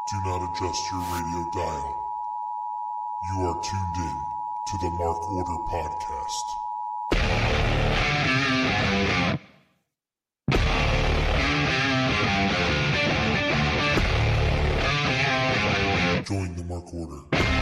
Do not adjust your radio dial. You are tuned in to the Mark Order Podcast. Join the Mark Order.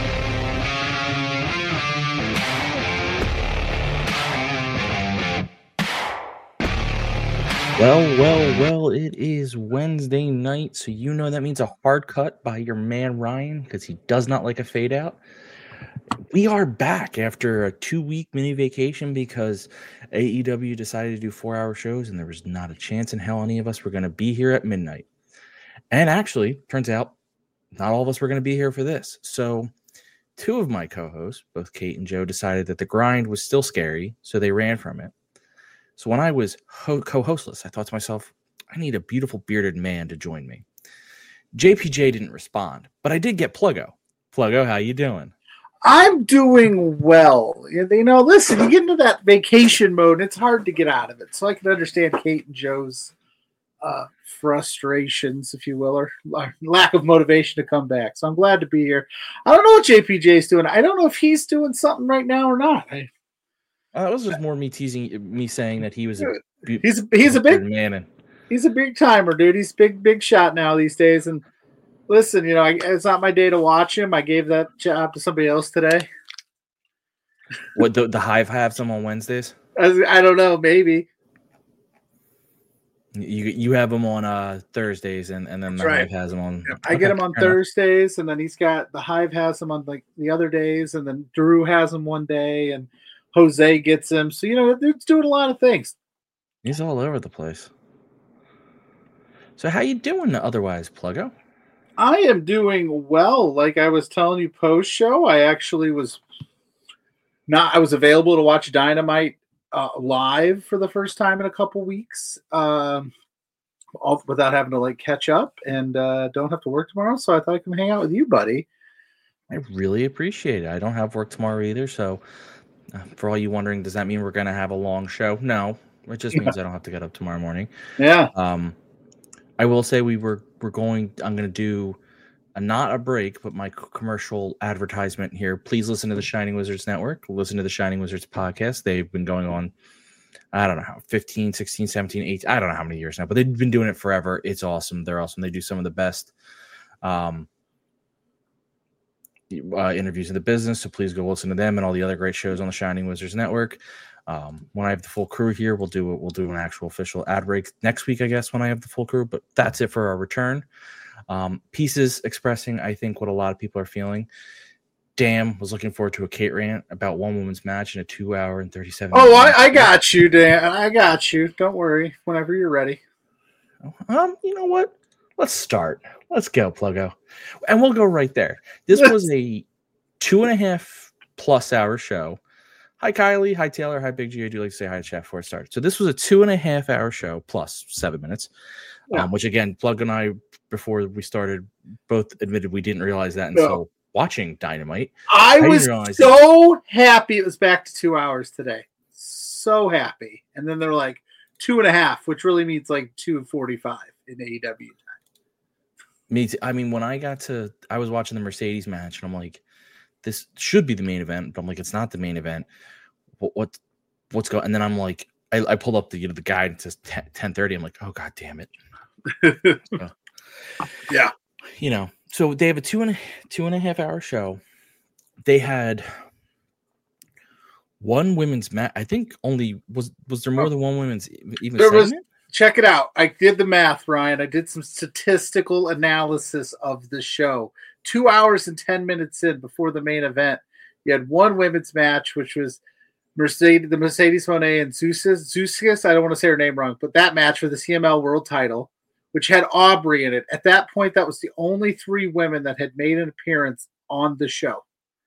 Well, it is Wednesday night, so you know that means a hard cut by your man Ryan, because he does not like a fade out. We are back after a 2-week mini vacation because AEW decided to do 4-hour shows, and there was not a chance in hell any of us were going to be here at midnight. And actually, turns out, not all of us were going to be here for this. So two of my co-hosts, both Kate and Joe, decided that the grind was still scary, so they ran from it. So when I was co-hostless, I thought to myself, I need a beautiful bearded man to join me. JPJ didn't respond, but I did get Pluggo. Pluggo, how you doing? I'm doing well. You know, listen, you get into that vacation mode, and it's hard to get out of it. So I can understand Kate and Joe's frustrations, if you will, or lack of motivation to come back. So I'm glad to be here. I don't know what JPJ's doing. I don't know if he's doing something right now or not. That was just more me teasing, me saying that he was he's a big man, and he's a big timer, dude. He's big shot now these days. And listen, you know, it's not my day to watch him. I gave that job to somebody else today. What the Hive have some on Wednesdays? I don't know, maybe. You have them on Thursdays, and then the Hive has them on. Yep. I get them on Thursdays, and then the Hive has them on like the other days, and then Drew has them one day, and Jose gets them. So you know, it's doing a lot of things. He's all over the place. So how you doing otherwise, Pluggo? I am doing well. Like I was telling you post show, I actually was available to watch Dynamite live for the first time in a couple weeks, without having to like catch up, and don't have to work tomorrow. So I thought I could hang out with you, buddy. I really appreciate it. I don't have work tomorrow either. So for all you wondering, does that mean we're going to have a long show? No, it just means I don't have to get up tomorrow morning. Yeah. I will say I'm going to do not a break, but my commercial advertisement here. Please listen to the Shining Wizards Network. Listen to the Shining Wizards podcast. They've been going on, I don't know how, 15, 16, 17, 18, I don't know how many years now, but they've been doing it forever. It's awesome. They're awesome. They do some of the best interviews in the business. So please go listen to them and all the other great shows on the Shining Wizards Network. When I have the full crew here, we'll do an actual official ad break next week, I guess, when I have the full crew. But that's it for our return. Pieces expressing, I think, what a lot of people are feeling. Dan was looking forward to a Kate rant about one woman's match in a 2 hour and 37 minutes. Oh, I got you, Dan. I got you. Don't worry. Whenever you're ready. You know what? Let's start. Let's go, Pluggo. And we'll go right there. This was a 2.5+ hour show. Hi, Kylie. Hi, Taylor. Hi, Big G. I do like to say hi to chat before it started. So this was a 2.5 hour show plus 7 minutes, which again, Plug and I, before we started, both admitted we didn't realize that until watching Dynamite. I was so happy it was back to 2 hours today. So happy. And then they're like 2.5, which really means like 2:45 in AEW time. Me too. I mean, when I was watching the Mercedes match, and I'm like, this should be the main event, but I'm like, it's not the main event. What's going? And then I'm like, I pulled up the guide and it says 10:30. I'm like, oh god damn it. So, yeah. You know, so they have a 2.5 hour show. They had one women's match. I think only was there more than one women's even segment? Check it out. I did the math, Ryan. I did some statistical analysis of the show. 2 hours and 10 minutes in before the main event, you had one women's match, which was the Mercedes Moné and Zeuskis. I don't want to say her name wrong, but that match for the CML World Title, which had Aubrey in it. At that point, that was the only 3 women that had made an appearance on the show.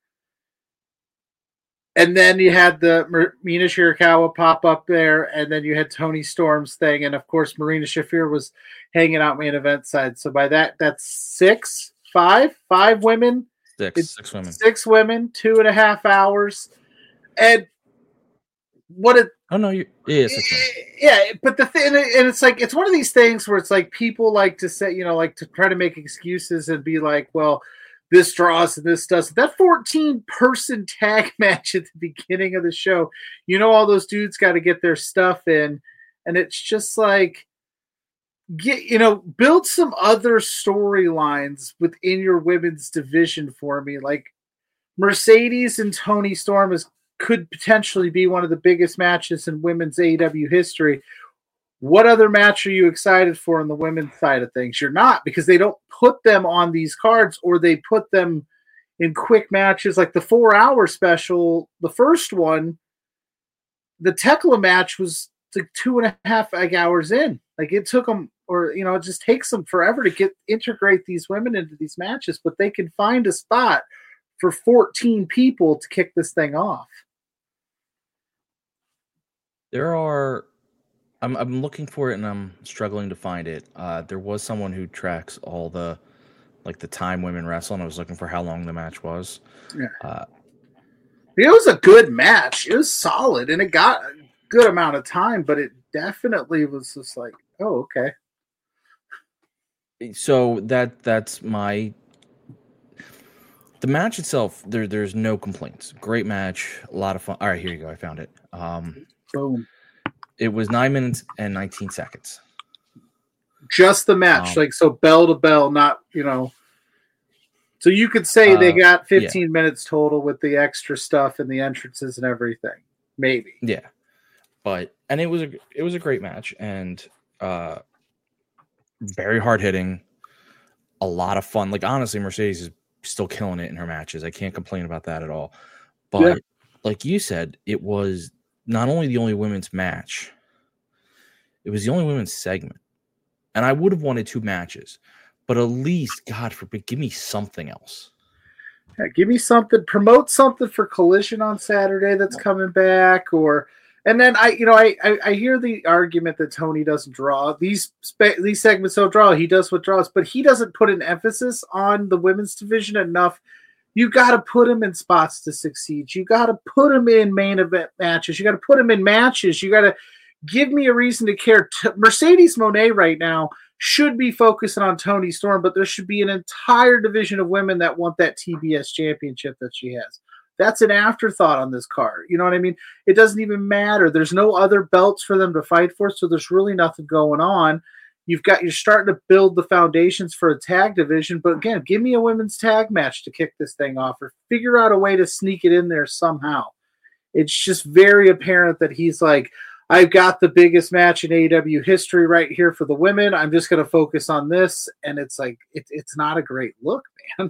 And then you had the Mina Shirakawa pop up there, and then you had Toni Storm's thing, and of course Marina Shafir was hanging out main event side. So by that's five women. Six women. 6 women, 2.5 hours. And what it Oh no, yeah, 6 months. yeah, but the thing, and it's like it's one of these things where it's like people like to say, like to try to make excuses and be like, well, this draws and this does. That 14-person tag match at the beginning of the show, all those dudes got to get their stuff in, and it's just like build some other storylines within your women's division for me, like Mercedes and Toni Storm could potentially be one of the biggest matches in women's AEW history. What other match are you excited for on the women's side of things? You're not, because they don't put them on these cards, or they put them in quick matches like the 4-hour special. The first one, the Tekla match was like 2.5 hours in. Like it took them, or it just takes them forever to integrate these women into these matches, but they can find a spot for 14 people to kick this thing off. I'm looking for it and I'm struggling to find it. There was someone who tracks all the time women wrestle, and I was looking for how long the match was. Yeah. It was a good match. It was solid, and it got a good amount of time, but it definitely was just like, oh, okay. So that's my... The match itself, there's no complaints. Great match, a lot of fun. All right, here you go. I found it. Boom. It was 9 minutes and 19 seconds. Just the match, so bell to bell, not So you could say they got 15 minutes total with the extra stuff and the entrances and everything, maybe. Yeah, and it was a great match, and very hard hitting, a lot of fun. Like honestly, Mercedes is still killing it in her matches. I can't complain about that at all. But like you said, it was not only the only women's match, it was the only women's segment. And I would have wanted 2 matches, but at least, God forbid, give me something else. Yeah, give me something, promote something for Collision on Saturday that's coming back, and then I hear the argument that Tony doesn't draw. These segments don't draw. He does what draws, but he doesn't put an emphasis on the women's division enough. You got to put him in spots to succeed. You got to put him in main event matches. You got to put him in matches. You got to give me a reason to care. Mercedes Moné right now should be focusing on Toni Storm, but there should be an entire division of women that want that TBS championship that she has. That's an afterthought on this card. You know what I mean? It doesn't even matter. There's no other belts for them to fight for, so there's really nothing going on. You're starting to build the foundations for a tag division, but again, give me a women's tag match to kick this thing off, or figure out a way to sneak it in there somehow. It's just very apparent that he's like, I've got the biggest match in AEW history right here for the women. I'm just going to focus on this, and it's like it's not a great look, man.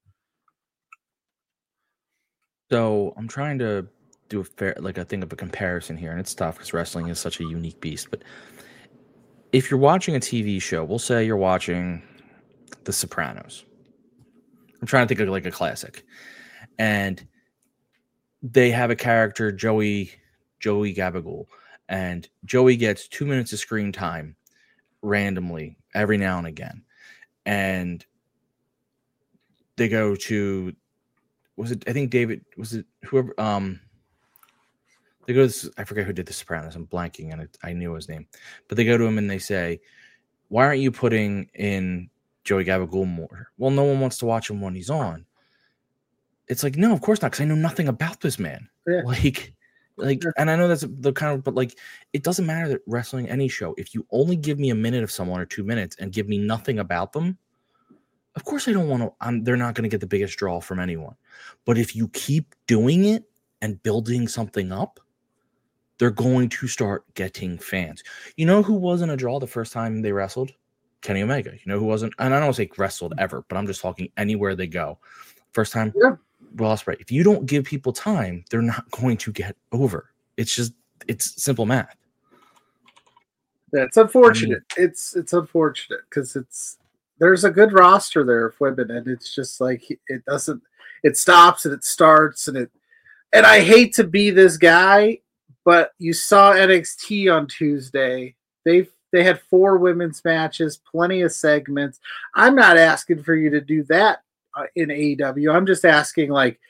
So I'm trying to do a comparison here, and it's tough because wrestling is such a unique beast. But if you're watching a TV show, we'll say you're watching The Sopranos. I'm trying to think of like a classic, and they have a character, Joey Gabagool, and Joey gets 2 minutes of screen time randomly every now and again, and they go to... I think David, was it whoever, they go to, I forget who did The Sopranos, I'm blanking, and I knew his name, but they go to him and they say, why aren't you putting in Joey Gabagool more? Well, no one wants to watch him when he's on. It's like, no, of course not, because I know nothing about this man. Yeah. And I know that's the kind of, but like, it doesn't matter that wrestling, any show, if you only give me a minute of someone or 2 minutes and give me nothing about them, of course I don't want to, they're not going to get the biggest draw from anyone. But if you keep doing it and building something up, they're going to start getting fans. You know who wasn't a draw the first time they wrestled? Kenny Omega. You know who wasn't? And I don't say wrestled ever, but I'm just talking anywhere they go. First time, Will Ospreay. If you don't give people time, they're not going to get over. It's simple math. Yeah, it's unfortunate. It's unfortunate because there's a good roster there of women, and it's just like it stops and it starts, and I hate to be this guy, but you saw NXT on Tuesday. They had 4 women's matches, plenty of segments. I'm not asking for you to do that in AEW. I'm just asking, like,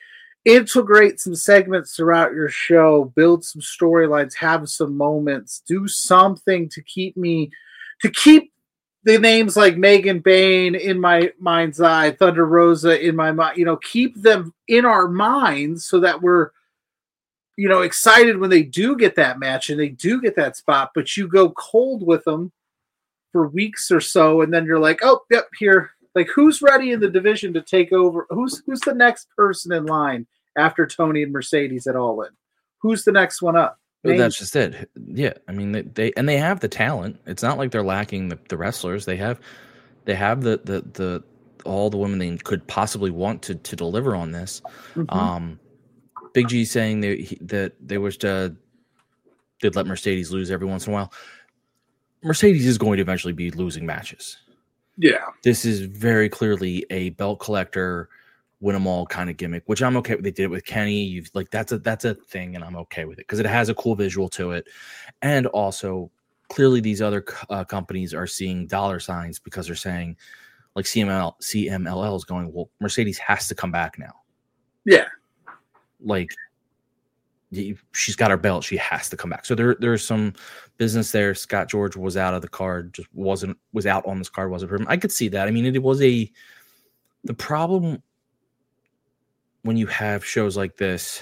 integrate some segments throughout your show, build some storylines, have some moments, do something to keep the names like Megan Bayne in my mind's eye, Thunder Rosa in my mind, keep them in our minds so that we're, excited when they do get that match and they do get that spot, but you go cold with them for weeks or so. And then you're like, oh, yep, here, like who's ready in the division to take over? Who's the next person in line after Tony and Mercedes at All In? Who's the next one up? Well, that's just it. Yeah, I mean they have the talent. It's not like they're lacking the wrestlers. They have the all the women they could possibly want to deliver on this. Mm-hmm. Big G saying that they wish they'd let Mercedes lose every once in a while. Mercedes is going to eventually be losing matches. Yeah, this is very clearly a belt collector, win them all kind of gimmick, which I'm okay with. They did it with Kenny. That's a thing, and I'm okay with it because it has a cool visual to it, and also clearly these other companies are seeing dollar signs because they're saying, like CMLL is going, well, Mercedes has to come back now. Yeah, like she's got her belt, she has to come back. So there's some business there. Scott George was out of the card, just was out on this card, wasn't for him. I could see that. I mean, it was the problem. When you have shows like this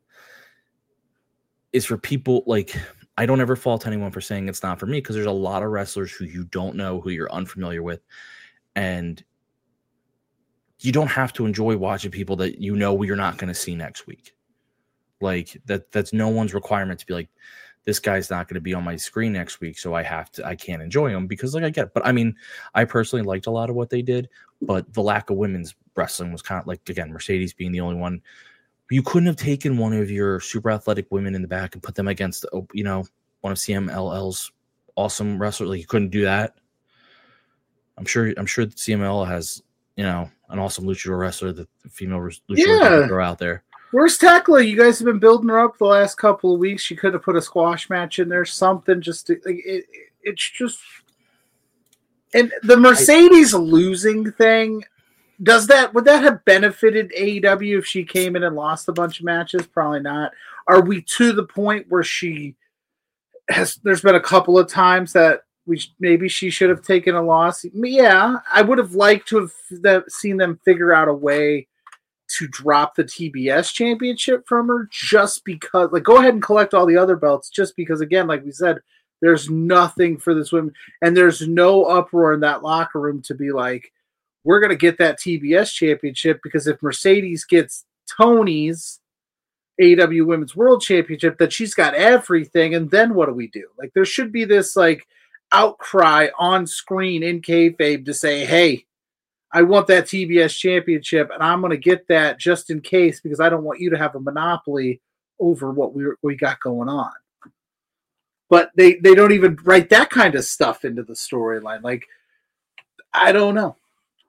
is for people like, I don't ever fault anyone for saying it's not for me because there's a lot of wrestlers who you don't know, who you're unfamiliar with, and you don't have to enjoy watching people that you're not going to see next week. Like that's no one's requirement to be like, this guy's not going to be on my screen next week, so I can't enjoy him because like I get it. But I mean, I personally liked a lot of what they did, but the lack of women's wrestling was kind of like, again, Mercedes being the only one. You couldn't have taken one of your super athletic women in the back and put them against, one of CMLL's awesome wrestlers. Like you couldn't do that. I'm sure that CMLL has, an awesome luchador wrestler, the female luchador throw out there. Where's Tekla? You guys have been building her up the last couple of weeks. You could have put a squash match in there, something just to, like it's just. And the Mercedes losing thing, would that have benefited AEW if she came in and lost a bunch of matches? Probably not. Are we to the point where there's been a couple of times that maybe she should have taken a loss? Yeah, I would have liked to have seen them figure out a way to drop the TBS championship from her just because, like, go ahead and collect all the other belts just because, again, like we said, there's nothing for this woman and there's no uproar in that locker room to be like, we're going to get that TBS championship because if Mercedes gets Tony's AEW Women's World Championship, that she's got everything. And then what do we do? Like, there should be this like outcry on screen in kayfabe to say, hey, I want that TBS championship, and I'm going to get that just in case because I don't want you to have a monopoly over what we got going on. But they don't even write that kind of stuff into the storyline. Like, I don't know.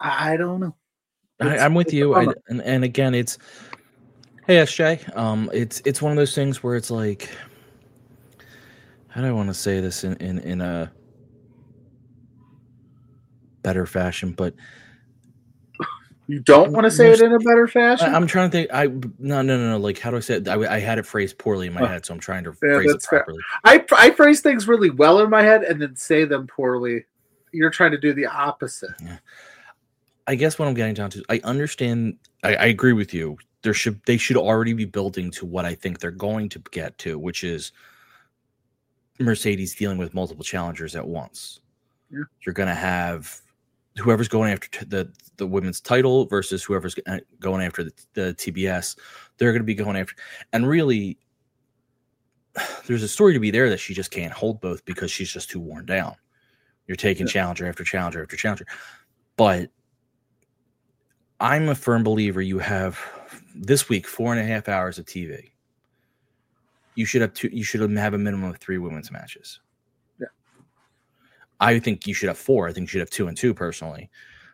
I'm with you, and again, it's hey SJ. It's one of those things where it's like, how do I want to say this in a better fashion, but. You don't want to say it in a better fashion? I'm trying to think. No. Like, how do I say it? I had it phrased poorly in my head, so I'm trying to phrase it properly. I phrase things really well in my head and then say them poorly. You're trying to do the opposite. Yeah. I guess what I'm getting down to, I understand. I agree with you. They should already be building to what I think they're going to get to, which is Mercedes dealing with multiple challengers at once. Yeah. You're going to have whoever's going after the women's title versus whoever's going after the TBS. They're going to be going after, and really, there's a story to be there that she just can't hold both because she's just too worn down. You're taking challenger after challenger after challenger, but I'm a firm believer you have this week 4.5 hours of TV. You should have a minimum of 3 women's matches. Yeah. I think you should have 4. I think you should have 2 and 2 personally.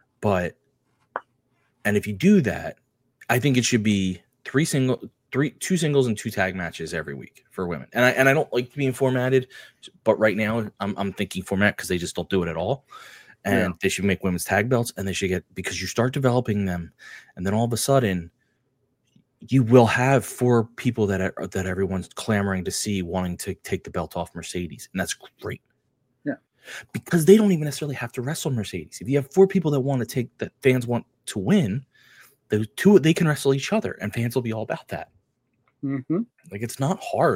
And if you do that, I think it should be 2 singles and 2 tag matches every week for women. And I don't like being formatted, but right now I'm thinking format because they just don't do it at all. And they should make women's tag belts, and they should get, because you start developing them, and then all of a sudden you will have 4 people that everyone's clamoring to see, wanting to take the belt off Mercedes, and that's great. Yeah, because they don't even necessarily have to wrestle Mercedes. If you have 4 people that fans want to win, those 2 they can wrestle each other, and fans will be all about that. Mm-hmm. Like, it's not hard.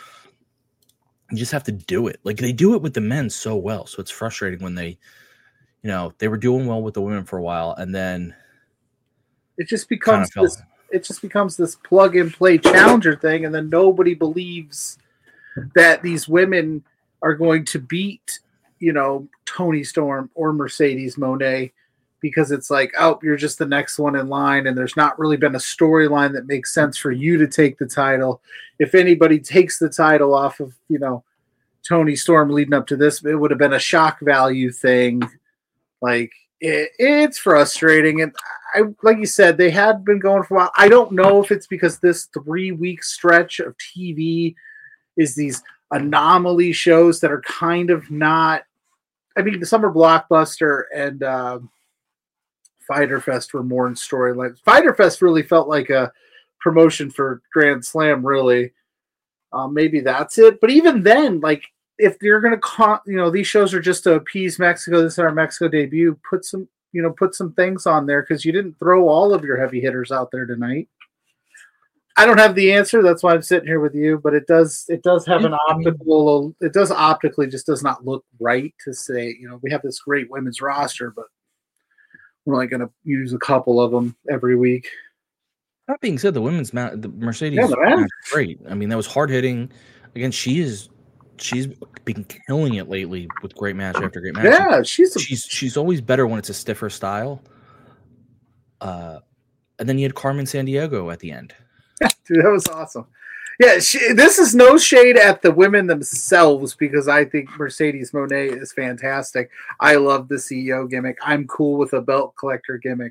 You just have to do it. Like, they do it with the men so well, so it's frustrating when they were doing well with the women for a while, and then it just becomes this plug and play challenger thing, and then nobody believes that these women are going to beat, Toni Storm or Mercedes Moné, because it's like, oh, you're just the next one in line, and there's not really been a storyline that makes sense for you to take the title. If anybody takes the title off of, Toni Storm leading up to this, it would have been a shock value thing. Like, it's frustrating. And like you said, they had been going for a while. I don't know if it's because this 3-week stretch of TV is these anomaly shows that are kind of not. I mean, the Summer Blockbuster and Fyter Fest were more in storylines. Fyter Fest really felt like a promotion for Grand Slam, really. Maybe that's it. But even then, like, if you're going to, these shows are just to appease Mexico. This is our Mexico debut. Put some things on there, because you didn't throw all of your heavy hitters out there tonight. I don't have the answer. That's why I'm sitting here with you. But it does have an optical. It does optically just does not look right to say, we have this great women's roster, but we're only going to use a couple of them every week. That being said, the Mercedes match was great. I mean, that was hard hitting. Again, she's been killing it lately with great match after great match. Yeah, she's always better when it's a stiffer style. And then you had Carmen Sandiego at the end. Dude, that was awesome. Yeah, this is no shade at the women themselves, because I think Mercedes Moné is fantastic. I love the CEO gimmick. I'm cool with a belt collector gimmick.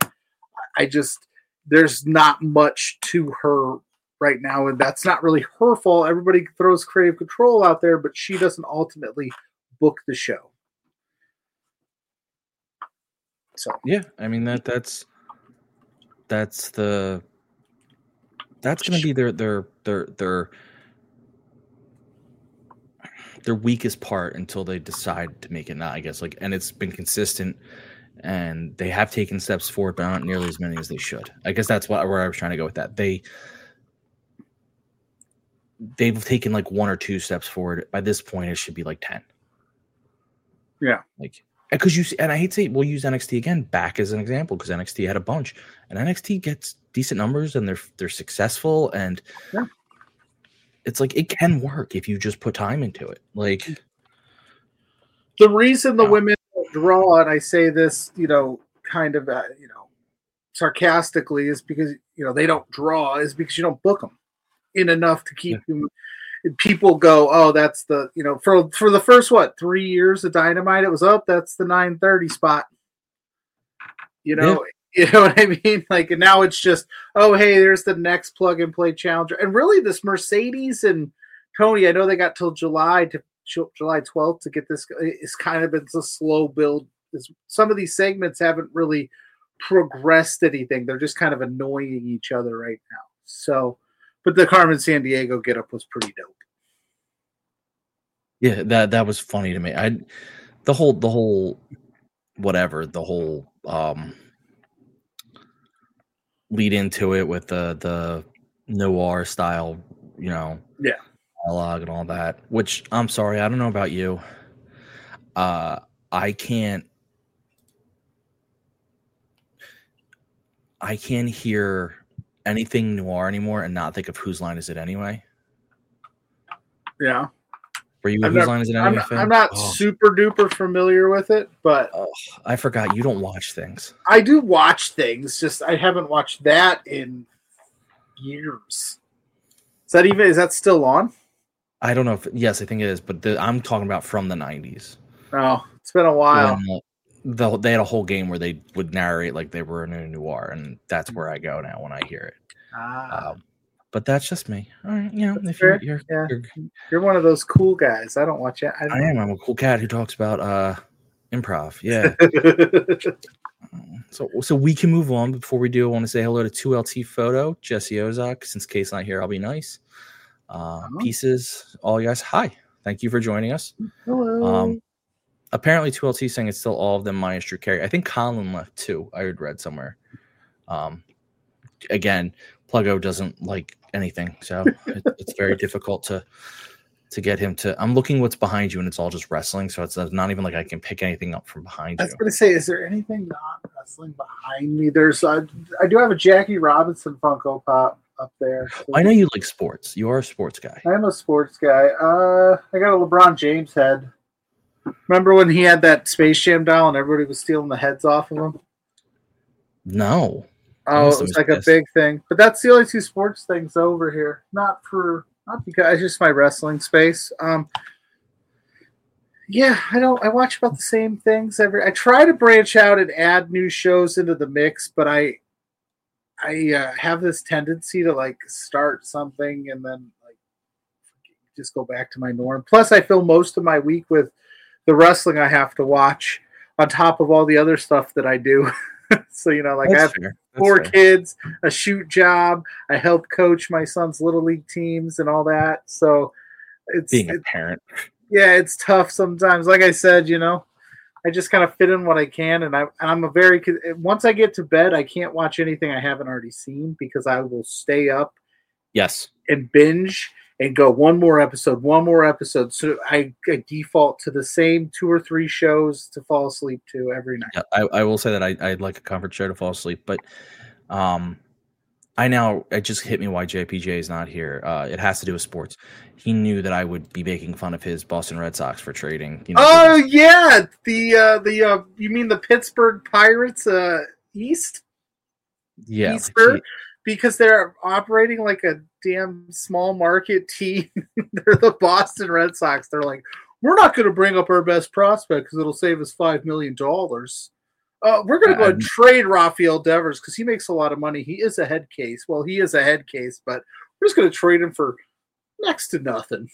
There's not much to her right now, and that's not really her fault. Everybody throws creative control out there, but she doesn't ultimately book the show. So yeah, I mean that's going to be their weakest part until they decide to make it not, I guess. Like, and it's been consistent, and they have taken steps forward, but not nearly as many as they should. I guess that's where I was trying to go with that. They've taken like 1 or 2 steps forward. By this point, it should be like 10. Yeah, like, because and I hate to say, we'll use NXT again back as an example, because NXT had a bunch, and NXT gets decent numbers, and they're successful, and it's like, it can work if you just put time into it. Like, the reason the women draw, and I say this, kind of, sarcastically, is because they don't draw, is because you don't book them in enough to keep them. People go, oh, that's the, for the first 3 years of Dynamite, it was that's the 9:30 spot. You know what I mean? Like, and now it's just, oh, hey, there's the next plug and play challenger. And really, this Mercedes and Toni, I know they got till July 12th to get this. It's kind of been a slow build. Some of these segments haven't really progressed anything. They're just kind of annoying each other right now. So, but the Carmen Sandiego getup was pretty dope. Yeah, that was funny to me. The whole lead into it with the noir style, dialogue and all that. Which, I'm sorry, I don't know about you. I can't hear anything noir anymore and not think of Whose Line Is It Anyway? Yeah. Were you a Whose Line Is It Anyway fan? I'm not super duper familiar with it, but I forgot you don't watch things. I do watch things, just I haven't watched that in years. Is that still on? I don't know yes, I think it is, but I'm talking about from the 90s. Oh, it's been a while. They had a whole game where they would narrate like they were in a noir, and that's where I go now when I hear it. But that's just me. All right, if you're one of those cool guys. I don't watch it. I am. I'm a cool cat who talks about improv. Yeah. So we can move on. Before we do, I want to say hello to 2LT Photo, Jesse Ozak. Since Kate's not here, I'll be nice. Pieces, all you guys. Hi, thank you for joining us. Hello. Apparently 2LT saying it's still all of them minus Drew Carey. I think Colin left too. I had read somewhere. Again, Pluggo doesn't like anything, so it's very difficult to get him to. I'm looking what's behind you, and it's all just wrestling. So it's not even like I can pick anything up from behind you. I was going to say, is there anything not wrestling behind me? There's I do have a Jackie Robinson Funko Pop up there. So I know you like sports. You are a sports guy. I am a sports guy. I got a LeBron James head. Remember when he had that Space Jam doll and everybody was stealing the heads off of him? No. Oh, it was like a big thing. But that's the only two sports things over here. Not because it's just my wrestling space. Yeah, I watch about the same things I try to branch out and add new shows into the mix, but I have this tendency to like start something and then like just go back to my norm. Plus I fill most of my week with the wrestling I have to watch on top of all the other stuff that I do. So, like I have four kids, a shoot job. I help coach my son's little league teams and all that. So it's being a parent. Yeah, it's tough sometimes. Like I said, I just kind of fit in what I can. And I'm once I get to bed, I can't watch anything I haven't already seen because I will stay up. Yes. And binge and go one more episode. So I default to the same 2 or 3 shows to fall asleep to every night. Yeah, I will say that I'd like a comfort show to fall asleep, but it just hit me why JPJ is not here. It has to do with sports. He knew that I would be making fun of his Boston Red Sox for trading. Yeah, the you mean the Pittsburgh Pirates East? Yeah, Eastburg? Because they're operating like a damn small market team. They're the Boston Red Sox. They're like, we're not going to bring up our best prospect because it'll save us $5 million. We're going to go and trade Rafael Devers because he makes a lot of money. He is a head case. Well, he is a head case, but we're just going to trade him for next to nothing.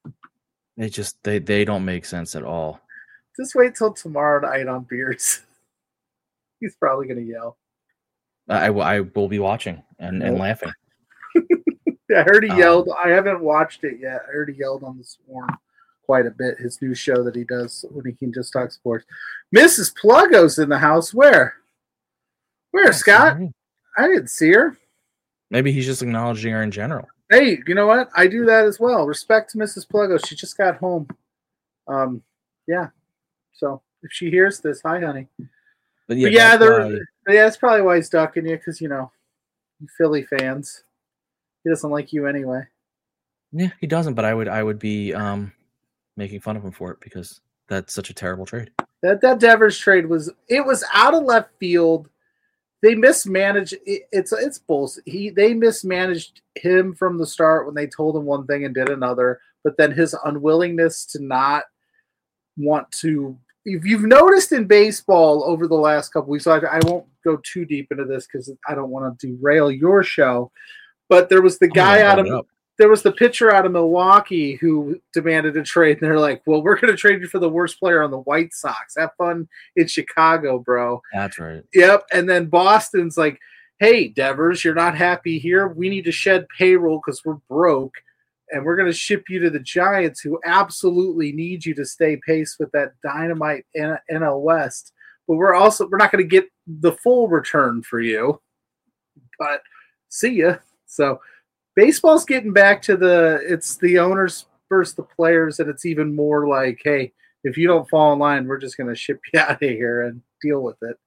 They don't make sense at all. Just wait till tomorrow night on Beards. He's probably going to yell. I will be watching and laughing. Yeah, I heard he yelled. I haven't watched it yet. I heard he yelled on the Swarm quite a bit. His new show that he does when he can just talk sports. Mrs. Pluggo's in the house. Where, Scott? I didn't see her. Maybe he's just acknowledging her in general. Hey, you know what? I do that as well. Respect to Mrs. Pluggo. She just got home. Yeah. So if she hears this, hi, honey. But that's probably why he's ducking you because, you Philly fans. He doesn't like you anyway. Yeah, he doesn't, but I would be making fun of him for it because that's such a terrible trade. That Devers trade was out of left field. They mismanaged it's bullshit. They mismanaged him from the start when they told him one thing and did another, but then his unwillingness to not want to. If you've noticed in baseball over the last couple weeks, I won't go too deep into this because I don't want to derail your show. But there was the there was the pitcher out of Milwaukee who demanded a trade, and they're like, "Well, we're going to trade you for the worst player on the White Sox. Have fun in Chicago, bro." That's right. Yep. And then Boston's like, "Hey, Devers, you're not happy here. We need to shed payroll because we're broke, and we're going to ship you to the Giants, who absolutely need you to stay pace with that dynamite NL West. But we're not going to get the full return for you. But see ya." So baseball's getting back to it's the owners versus the players, and it's even more like, hey, if you don't fall in line, we're just going to ship you out of here and deal with it.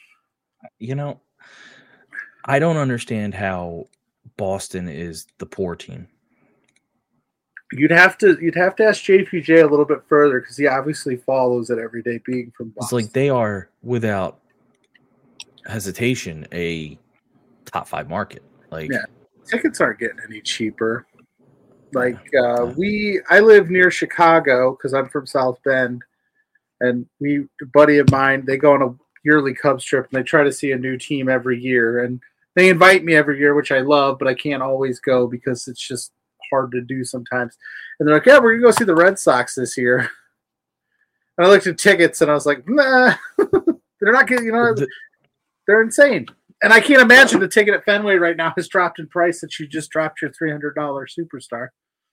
I don't understand how Boston is the poor team. You'd have to ask JPJ a little bit further because he obviously follows it every day, being from Boston. It's like they are, without hesitation, a top 5 market. Like, yeah. Tickets aren't getting any cheaper. Like I live near Chicago because I'm from South Bend, and a buddy of mine, they go on a yearly Cubs trip and they try to see a new team every year, and they invite me every year, which I love, but I can't always go because it's just hard to do sometimes. And they're like, "Yeah, we're gonna go see the Red Sox this year." And I looked at tickets and I was like, "Nah, they're not getting." They're insane. And I can't imagine the ticket at Fenway right now has dropped in price that you just dropped your $300 superstar.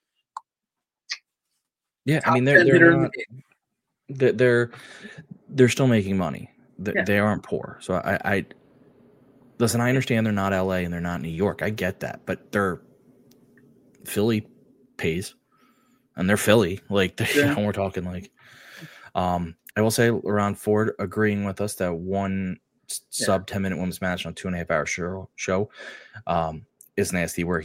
Yeah, I mean they're still making money. They aren't poor. So I listen. I understand they're not LA and they're not New York. I get that, but Philly pays, and they're Philly. Like we're talking like. I will say Ron Ford agreeing with us that one sub 10-minute women's match on 2.5 hour show is nasty. Where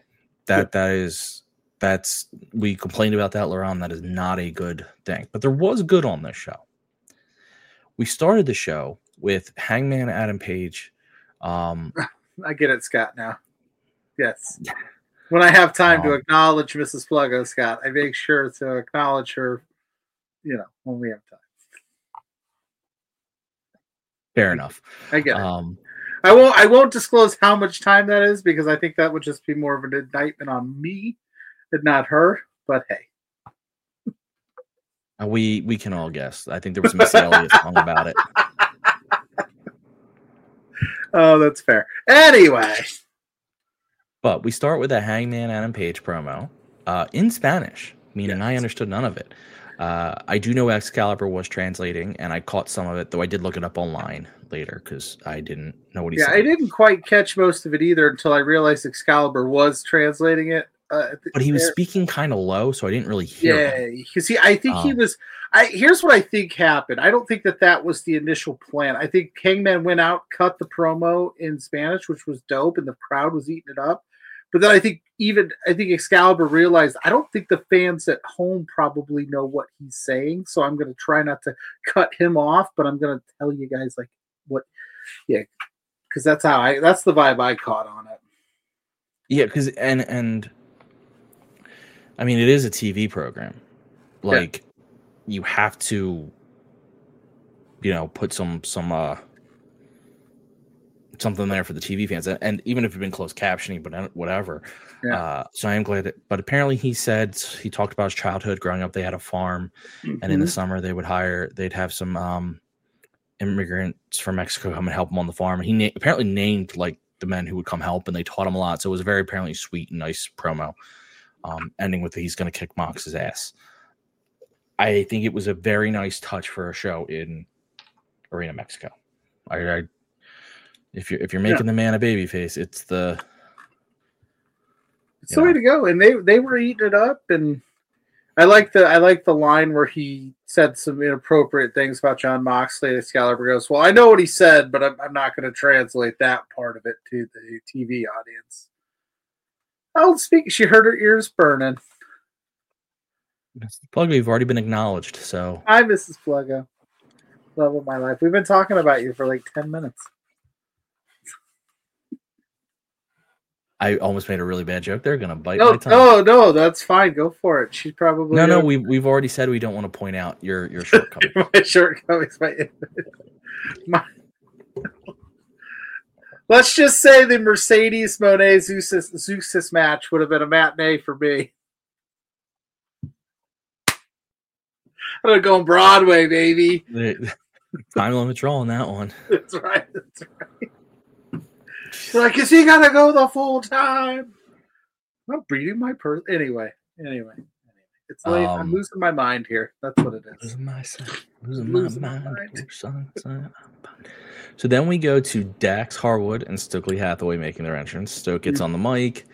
that's we complained about that, Laurent. That is not a good thing, but there was good on this show. We started the show with Hangman Adam Page. I get it, Scott. Now, yes. When I have time to acknowledge Mrs. Pluggo, Scott, I make sure to acknowledge her. When we have time. Fair enough. I get it. I won't disclose how much time that is because I think that would just be more of an indictment on me and not her. But hey, we can all guess. I think there was Missy Elliott song about it. Oh, that's fair. Anyway, but we start with a Hangman Adam Page promo in Spanish, meaning I understood none of it. I do know Excalibur was translating, and I caught some of it, though I did look it up online later because I didn't know what he said. Yeah, I didn't quite catch most of it either until I realized Excalibur was translating it. But he was speaking kind of low, so I didn't really hear him. Yeah, because I think he was... here's what I think happened. I don't think that was the initial plan. I think Hangman went out, cut the promo in Spanish, which was dope, and the crowd was eating it up. But then I think Excalibur realized I don't think the fans at home probably know what he's saying, so I'm going to try not to cut him off, but I'm going to tell you guys like what, because that's the vibe I caught on it. Yeah, because and I mean it is a TV program, like you have to, put some something there for the TV fans, and even if it's been closed captioning, but whatever. So I am glad that. But apparently, he talked about his childhood growing up. They had a farm, and in the summer they'd have some immigrants from Mexico come and help him on the farm. And he apparently named like the men who would come help, and they taught him a lot. So it was a very apparently sweet and nice promo, ending with he's going to kick Mox's ass. I think it was a very nice touch for a show in Arena Mexico. If you're making the man a babyface, it's the way to go. And they were eating it up, and I like the line where he said some inappropriate things about Jon Moxley. Excalibur goes, "Well, I know what he said, but I'm not going to translate that part of it to the TV audience." I'll speak. She heard her ears burning. Pluggo, you've already been acknowledged. So hi, Mrs. Pluggo, love of my life. We've been talking about you for like 10 minutes. I almost made a really bad joke. They're gonna bite my tongue. No, that's fine. Go for it. She's probably no. We've already said we don't want to point out your shortcomings. My shortcomings. Let's just say the Mercedes Moné Zeuxis match would have been a matinee for me. I'm gonna go on Broadway, baby. Time limit's on that one. That's right. Like, is he gonna go the full time? I'm beating my person. Anyway. It's late. I'm losing my mind here. That's what it is. Losing my mind. So then we go to Dax Harwood and Stokely Hathaway making their entrance. Stoke gets on the mic.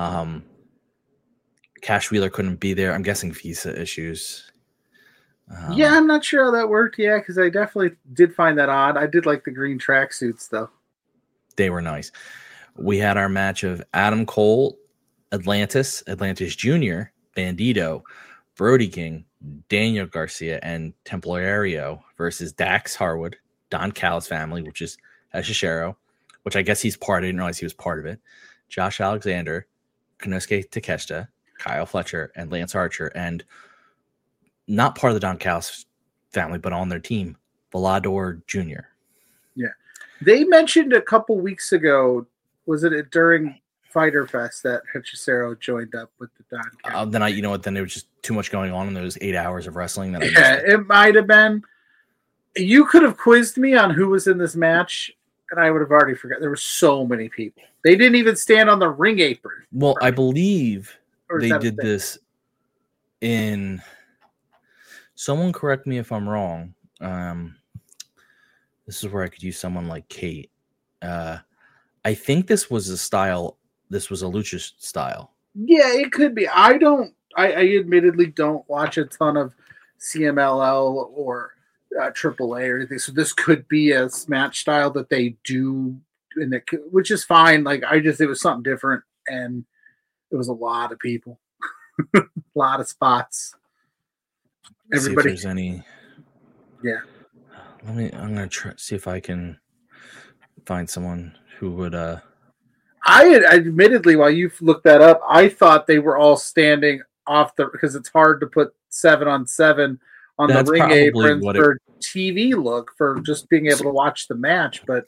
Cash Wheeler couldn't be there. I'm guessing visa issues. I'm not sure how that worked. Yeah, because I definitely did find that odd. I did like the green tracksuits though. They were nice. We had our match of Adam Cole, Atlantis Jr., Bandito, Brody King, Daniel Garcia, and Templario versus Dax Harwood, Don Callis family, which is Heshishiro, which I guess he's part. I didn't realize he was part of it. Josh Alexander, Konosuke Takeshita, Kyle Fletcher, and Lance Archer, and not part of the Don Callis family, but on their team, Volador Jr. Yeah. They mentioned a couple weeks ago, was it during Fighter Fest, that Hechicero joined up with the Don Callis? Then there was just too much going on, and there was 8 hours of wrestling. It might have been. You could have quizzed me on who was in this match And I would have already forgot. There were so many people. They didn't even stand on the ring apron. Well, I believe Or is they that a did thing? this in. Someone correct me if I'm wrong. This is where I could use someone like Kate. I think this was a style. This was a lucha style. Yeah, it could be. I admittedly don't watch a ton of CMLL or AAA or anything, so this could be a match style that they do, which is fine. Like it was something different, and it was a lot of people, a lot of spots. Everybody, See if there's any. Yeah. I'm gonna try see if I can find someone who would. Admittedly, while you looked that up, I thought they were all standing off because it's hard to put 7-on-7 on the ring aprons for TV look, for just being able to watch the match. But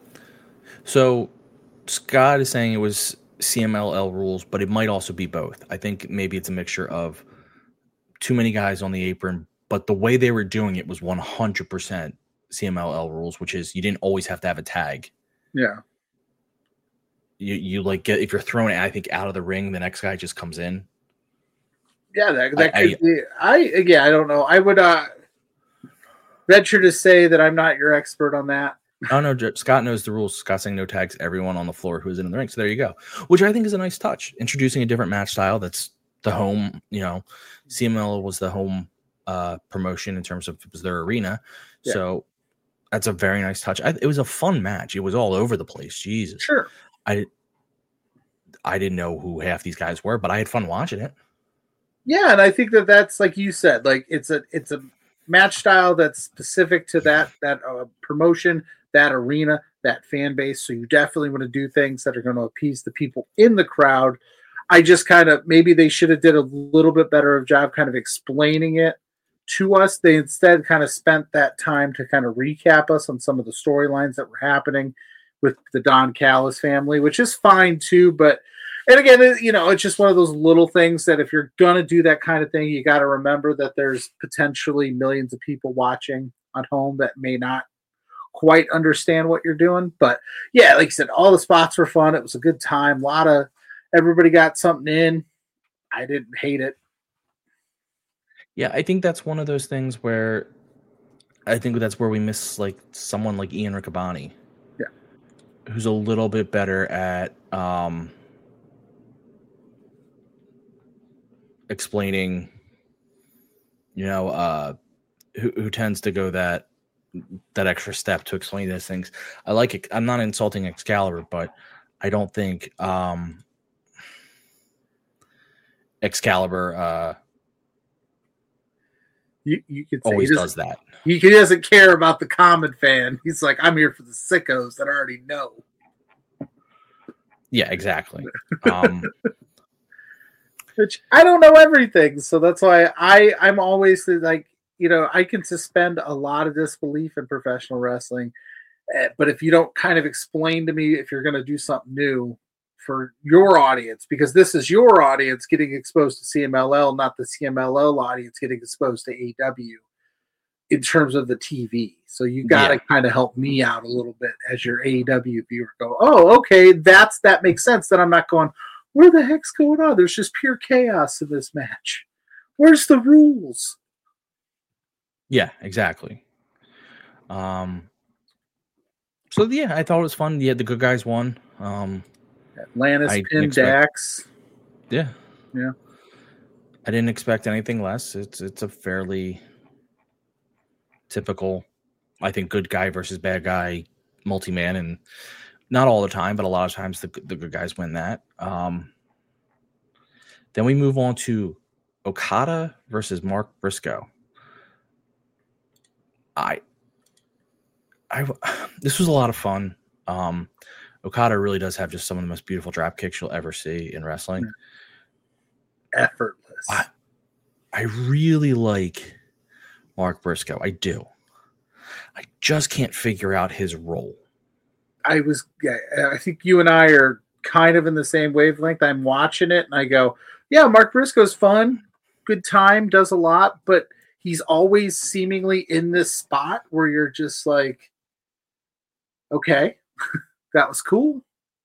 so Scott is saying it was CMLL rules, but it might also be both. I think maybe it's a mixture of too many guys on the apron, but the way they were doing it was 100% CMLL rules, which is you didn't always have to have a tag. Yeah. You like get, if you're throwing it, I think, out of the ring, the next guy just comes in. Yeah, that could be. I don't know. I would venture to say that I'm not your expert on that. Oh no, Scott knows the rules. Scott saying no tags everyone on the floor who is in the ring. So there you go. Which I think is a nice touch. Introducing a different match style that's the home, CML was the home promotion in terms of it was their arena. Yeah. So that's a very nice touch. It was a fun match. It was all over the place. Jesus. Sure. I didn't know who half these guys were, but I had fun watching it. Yeah, and I think that's like you said, like it's a match style that's specific to that promotion, that arena, that fan base. So you definitely want to do things that are going to appease the people in the crowd. I just maybe they should have did a little bit better of job kind of explaining it to us. They instead kind of spent that time to kind of recap us on some of the storylines that were happening with the Don Callis family, which is fine too. But, and again, it's just one of those little things that if you're going to do that kind of thing, you got to remember that there's potentially millions of people watching at home that may not quite understand what you're doing. But yeah, like I said, all the spots were fun. It was a good time. Everybody got something in. I didn't hate it. Yeah, I think that's one of those things where I think that's where we miss like someone like Ian Riccaboni. Yeah. Who's a little bit better at explaining, who tends to go that extra step to explain those things. I like it. I'm not insulting Excalibur, but I don't think Excalibur you could say always does that. He doesn't care about the common fan. He's like, I'm here for the sickos that already know. Yeah, exactly. Which I don't know everything, so that's why I'm always like, I can suspend a lot of disbelief in professional wrestling, but if you don't kind of explain to me if you're going to do something new for your audience, because this is your audience getting exposed to CMLL, not the CMLL audience getting exposed to AEW in terms of the TV. So you got to kind of help me out a little bit as your AEW viewer. Go, oh, okay, that makes sense. Then I'm not going, where the heck's going on? There's just pure chaos in this match. Where's the rules? Yeah, exactly. So yeah, I thought it was fun. Yeah, the good guys won. Atlantis pinned Dax. Yeah. Yeah. I didn't expect anything less. It's a fairly typical, I think, good guy versus bad guy multi-man, and not all the time, but a lot of times the good guys win that. Then we move on to Okada versus Mark Briscoe. This was a lot of fun. Okada really does have just some of the most beautiful drop kicks you'll ever see in wrestling. Effortless. I really like Mark Briscoe. I do. I just can't figure out his role. I think you and I are kind of in the same wavelength. I'm watching it and I go, yeah, Mark Briscoe's fun. Good time, does a lot, but he's always seemingly in this spot where you're just like, okay. That was cool.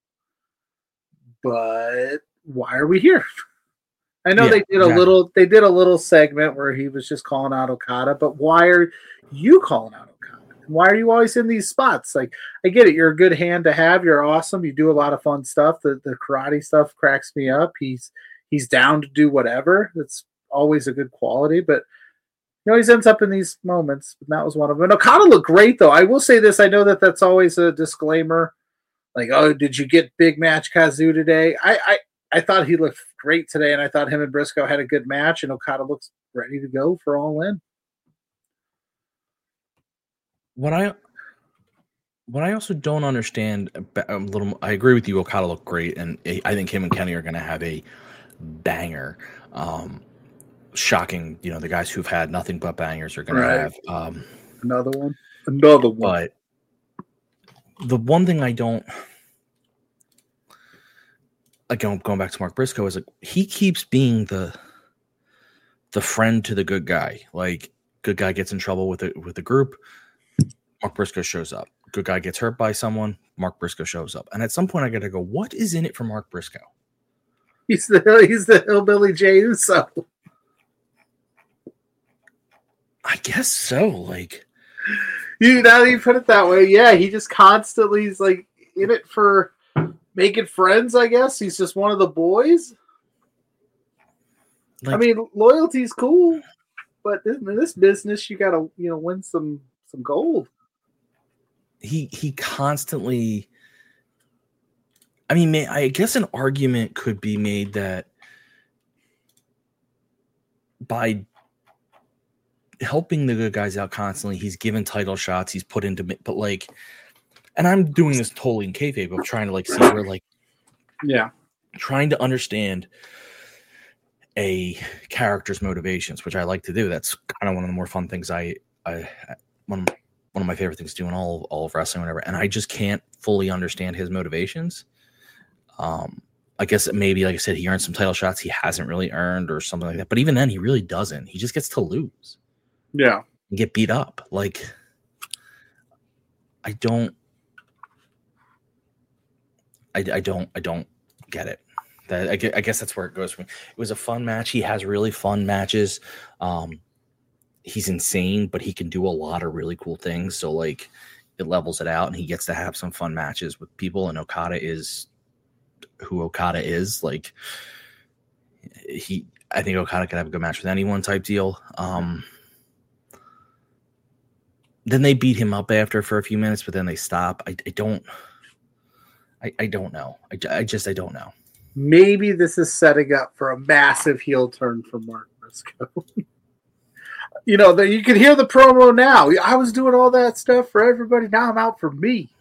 But why are we here? I know they did a little segment where he was just calling out Okada, but why are you calling out Okada? Why are you always in these spots? Like, I get it. You're a good hand to have. You're awesome. You do a lot of fun stuff. The karate stuff cracks me up. He's down to do whatever. That's always a good quality, but he always ends up in these moments. And that was one of them. And Okada looked great, though. I will say this. I know that's always a disclaimer. Like, oh, did you get big match Kazu today? I thought he looked great today, and I thought him and Briscoe had a good match, and Okada looks ready to go for All In. What I also don't understand I agree with you. Okada looked great, and I think him and Kenny are going to have a banger. Shocking, the guys who've had nothing but bangers are going to have another one. But the one thing I don't, again, going back to Mark Briscoe, is like he keeps being the friend to the good guy. Like, good guy gets in trouble with the group, Mark Briscoe shows up. Good guy gets hurt by someone, Mark Briscoe shows up. And at some point, I got to go, what is in it for Mark Briscoe? He's the hillbilly Jey Uso. I guess so. Like, now that you put it that way, yeah, he just constantly is like in it for making friends. I guess he's just one of the boys. Like, I mean, loyalty's cool, but in this business, you gotta win some gold. He constantly. I mean, I guess an argument could be made that by helping the good guys out constantly, he's given title shots, he's put into, but like, and I'm doing this totally in kayfabe of trying to like see where like, trying to understand a character's motivations, which I like to do. That's kind of one of the more fun things one of my favorite things to do in all of wrestling, whatever. And I just can't fully understand his motivations. I guess maybe, like I said, he earned some title shots he hasn't really earned or something like that. But even then, he really doesn't. He just gets to lose. Yeah. And get beat up. Like, I don't get it. I guess that's where it goes from. It was a fun match. He has really fun matches. He's insane, but he can do a lot of really cool things. So like, it levels it out, and he gets to have some fun matches with people. And Okada is who Okada is. Like, I think Okada could have a good match with anyone type deal. Then they beat him up after for a few minutes, but then they stop. I don't know. I don't know. Maybe this is setting up for a massive heel turn for Mark Briscoe. You can hear the promo now. I was doing all that stuff for everybody. Now I'm out for me.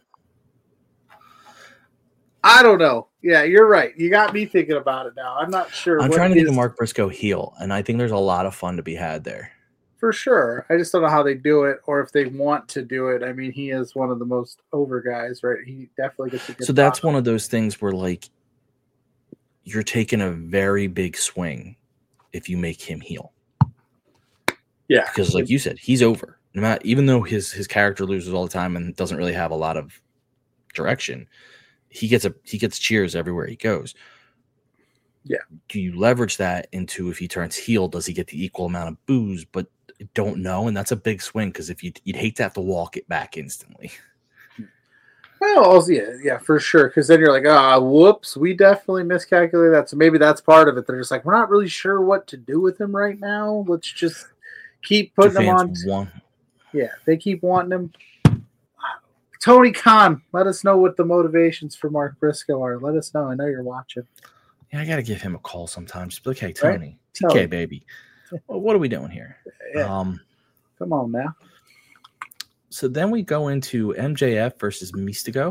I don't know. Yeah, you're right. You got me thinking about it now. I'm not sure. I'm trying to think of Mark Briscoe heel, and I think there's a lot of fun to be had there. For sure. I just don't know how they do it or if they want to do it. I mean, he is one of the most over guys, right? He definitely gets a good. So that's one of those things where, like, you're taking a very big swing if you make him heel. Yeah. Because, like you said, he's over. Even though his character loses all the time and doesn't really have a lot of direction, he gets cheers everywhere he goes. Yeah. Do you leverage that into, if he turns heel, does he get the equal amount of boos? But I don't know, and that's a big swing because if you'd hate to have to walk it back instantly. Well, yeah, for sure. Because then you're like, whoops, we definitely miscalculated that. So maybe that's part of it. They're just like, we're not really sure what to do with him right now. Let's just keep putting him on. Yeah, they keep wanting him. Tony Khan, let us know what the motivations for Mark Briscoe are. Let us know. I know you're watching. Yeah, I got to give him a call sometimes. Be like, hey, Tony, right? TK, baby. Well, what are we doing here? Yeah. Come on now. So then we go into MJF versus Mystico.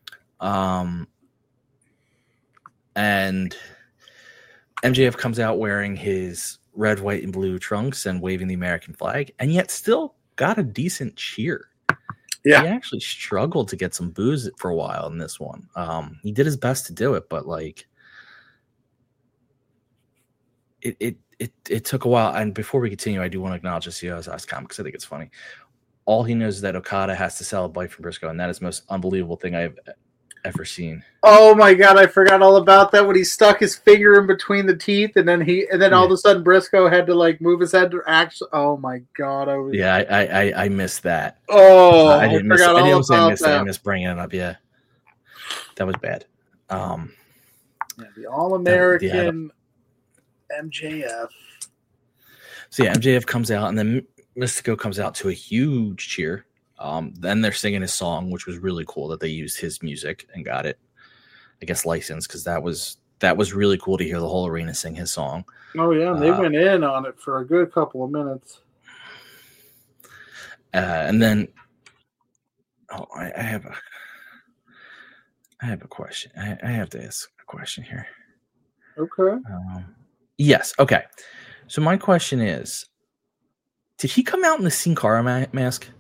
And MJF comes out wearing his red, white, and blue trunks and waving the American flag, and yet still got a decent cheer. Yeah. He actually struggled to get some boos for a while in this one. He did his best to do it, but like it took a while. And before we continue, I do want to acknowledge the COS comment because I think it's funny. all he knows is that Okada has to sell a bite from Briscoe, and that is the most unbelievable thing I've ever seen. Oh my god, I forgot all about that when he stuck his finger in between the teeth, and then all of a sudden Briscoe had to like move his head to actually. Oh my god, I missed that. I didn't forgot all miss about that. I that. missed bringing it up. Yeah, that was bad. The All-American MJF. So yeah, MJF comes out, and then Mystico comes out to a huge cheer. Then they're singing his song, which was really cool that they used his music and got it, I guess, licensed, because that was really cool to hear the whole arena sing his song. Oh yeah, and they went in on it for a good couple of minutes. And then, I have a question. I have to ask a question here. Okay. Yes. Okay. So my question is, did he come out in the Sin Cara mask?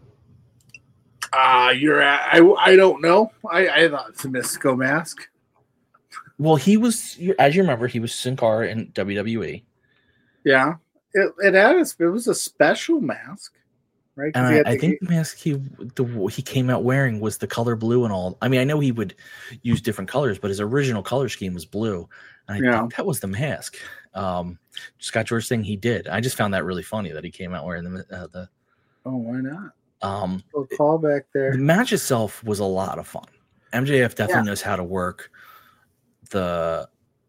I don't know. I thought it's a Mystico mask. Well, he was, as you remember, he was Sin Cara in WWE. Yeah, it was a special mask, right? And I think the mask he came out wearing was the color blue and all. I mean, I know he would use different colors, but his original color scheme was blue, and I think that was the mask. Scott George thing he did. I just found that really funny that he came out wearing the. Oh, why not? A call back there. The match itself was a lot of fun. MJF definitely knows how to work the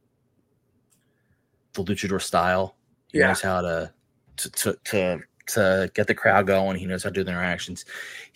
luchador style. He knows how to get the crowd going. He knows how to do the interactions.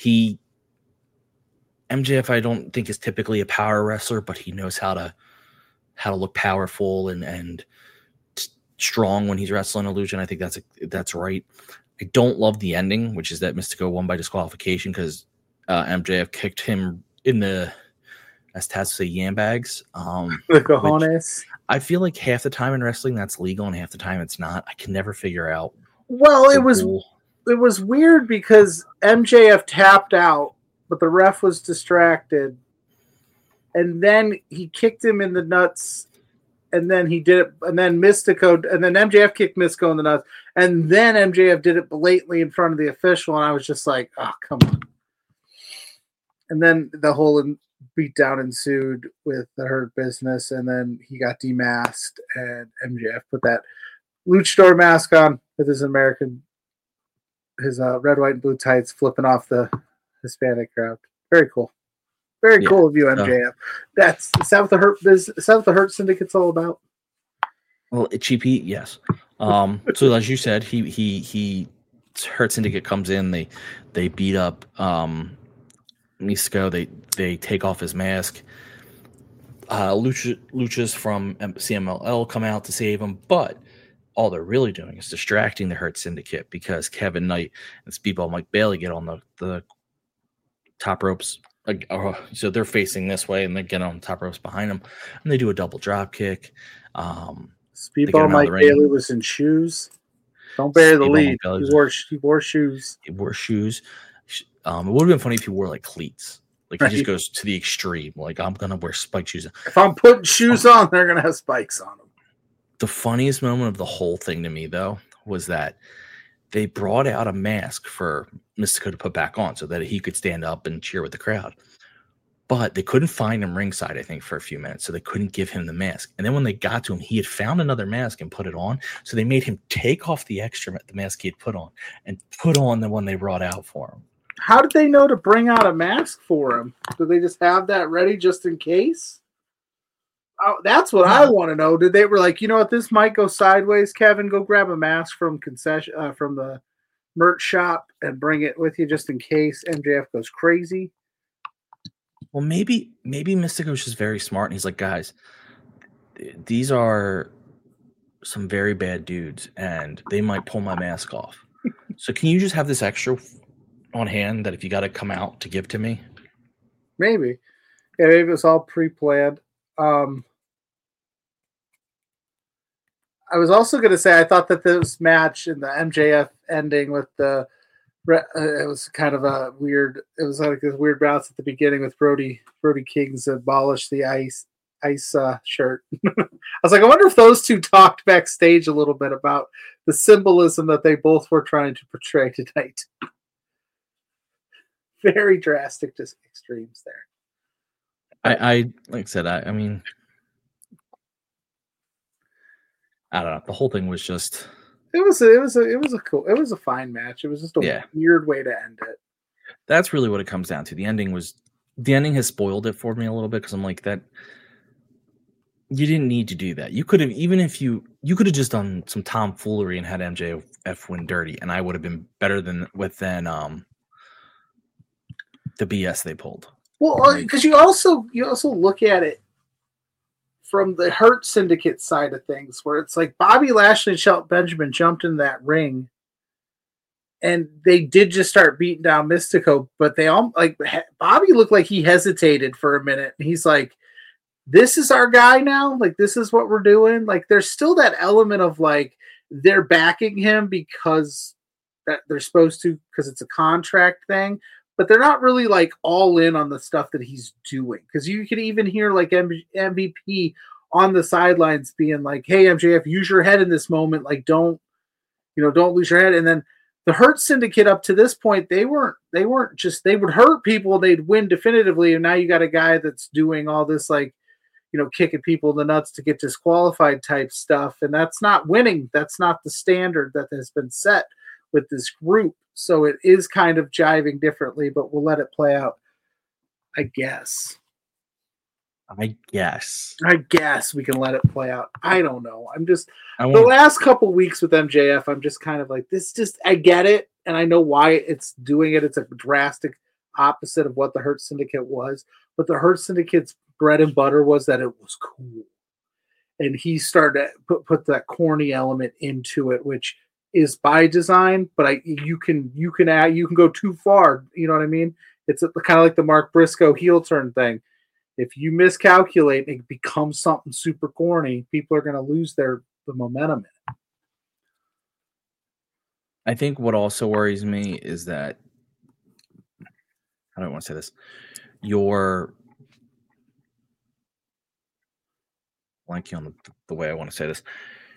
MJF, I don't think is typically a power wrestler, but he knows how to look powerful and strong when he's wrestling Illusion. I think that's right. I don't love the ending, which is that Mystico won by disqualification because MJF kicked him in the, as Taz say, yam bags. The cojones. I feel like half the time in wrestling that's legal and half the time it's not. I can never figure out. Well, it was weird because MJF tapped out, but the ref was distracted, and then he kicked him in the nuts. And then he did it, and then Mystico, and then MJF kicked Mystico in the nuts, and then MJF did it blatantly in front of the official, and I was just like, oh, come on. And then the whole beatdown ensued with the Hurt Business, and then he got demasked, and MJF put that luchador mask on with his red, white, and blue tights, flipping off the Hispanic crowd. Very cool. Very cool of you, MJF. Is that what the Hurt Syndicate's all about? Well, GP, yes. So as you said, he Hurt Syndicate comes in. They beat up Mystico. They take off his mask. Luchas from CMLL come out to save him, but all they're really doing is distracting the Hurt Syndicate because Kevin Knight and Speedball Mike Bailey get on the top ropes. So they're facing this way, and they get on the top ropes behind them, and they do a double drop kick. Speedball Mike Bailey was in shoes. Don't bury the lead. He wore shoes. He wore shoes. It would have been funny if he wore like cleats. Like he just goes to the extreme. Like, I'm gonna wear spike shoes. If I'm putting shoes on, they're gonna have spikes on them. The funniest moment of the whole thing to me, though, was that they brought out a mask for Mystico to put back on so that he could stand up and cheer with the crowd. But they couldn't find him ringside, I think, for a few minutes, so they couldn't give him the mask. And then when they got to him, he had found another mask and put it on. So they made him take off the mask he had put on and put on the one they brought out for him. How did they know to bring out a mask for him? Did they just have that ready just in case? Oh, that's what I want to know. Did they were like, you know what, this might go sideways, Kevin? Go grab a mask from from the merch shop and bring it with you just in case MJF goes crazy. Well, maybe Mystico's just very smart, and he's like, guys, these are some very bad dudes, and they might pull my mask off. So can you just have this extra on hand that if you got to come out to give to me? Maybe. Yeah, maybe it was all pre-planned. I was also going to say I thought that this match and the MJF ending with it was kind of a weird. It was like this weird bounce at the beginning with Brody King's abolish the ice shirt. I was like, I wonder if those two talked backstage a little bit about the symbolism that they both were trying to portray tonight. very drastic extremes there. I like I said, I mean, I don't know. The whole thing was just It was a fine match. It was just a weird way to end it. That's really what it comes down to. The ending has spoiled it for me a little bit because I'm like that. You didn't need to do that. You could have, even if you could have just done some tomfoolery and had MJF win dirty, and I would have been better than the BS they pulled. Well, because you also look at it from the Hurt Syndicate side of things, where it's like Bobby Lashley and Shelton Benjamin jumped in that ring, and they did just start beating down Mystico, but they all like Bobby looked like he hesitated for a minute. He's like, this is our guy now. Like, this is what we're doing. Like, there's still that element of like, they're backing him because that they're supposed to, because it's a contract thing, but they're not really like all in on the stuff that he's doing. Cause you could even hear like MVP on the sidelines being like, hey, MJF, use your head in this moment. Like, don't lose your head. And then the Hurt Syndicate up to this point, they weren't just, they would hurt people. They'd win definitively. And now you got a guy that's doing all this, like, kicking people in the nuts to get disqualified type stuff. And that's not winning. That's not the standard that has been set with this group. So it is kind of jiving differently, but we'll let it play out. I guess we can let it play out. I don't know. The last couple weeks with MJF, I'm just kind of like, I get it. And I know why it's doing it. It's a drastic opposite of what the Hurt Syndicate was. But the Hurt Syndicate's bread and butter was that it was cool. And he started to put that corny element into it, which is by design, but you can go too far. You know what I mean? It's kind of like the Mark Briscoe heel turn thing. If you miscalculate and it becomes something super corny, people are going to lose the momentum in it. I think what also worries me is that, I don't want to say this, you're blanking on the way I want to say this.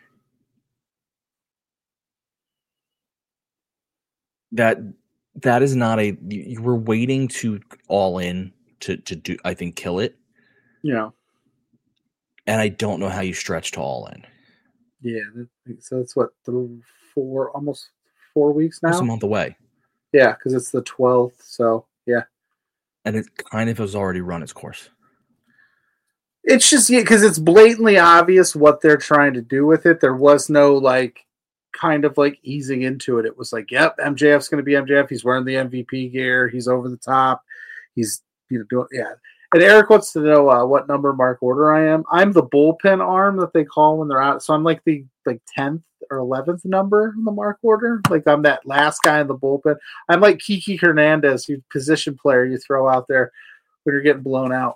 That is not you were waiting to all in to do, I think, kill it. Yeah. And I don't know how you stretch to all in. Yeah. So it's what, almost 4 weeks now? It's a month away. Yeah, because it's the 12th. So, yeah. And it kind of has already run its course. It's just, because it's blatantly obvious what they're trying to do with it. There was no, like, kind of like easing into it. It was like, yep, MJF's going to be MJF. He's wearing the MVP gear. He's over the top. He's, doing, yeah. And Eric wants to know what number mark order I am. I'm the bullpen arm that they call when they're out. So I'm like the 10th or 11th number in the mark order. Like, I'm that last guy in the bullpen. I'm like Kiki Hernandez, you position player you throw out there when you're getting blown out.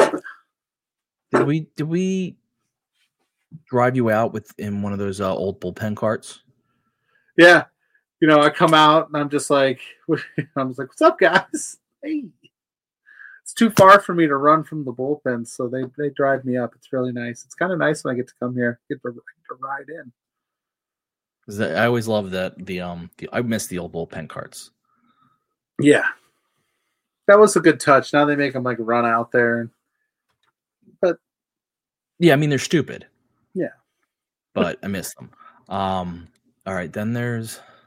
Did we drive you out in one of those old bullpen carts? Yeah. I come out and I'm just like, what's up, guys? Hey. It's too far for me to run from the bullpen, so they drive me up. It's really nice. It's kind of nice when I get to come here, get to ride in. I always love that I miss the old bullpen carts. Yeah, that was a good touch. Now they make them like run out there, but yeah, I mean they're stupid. Yeah, but I miss them. All right, then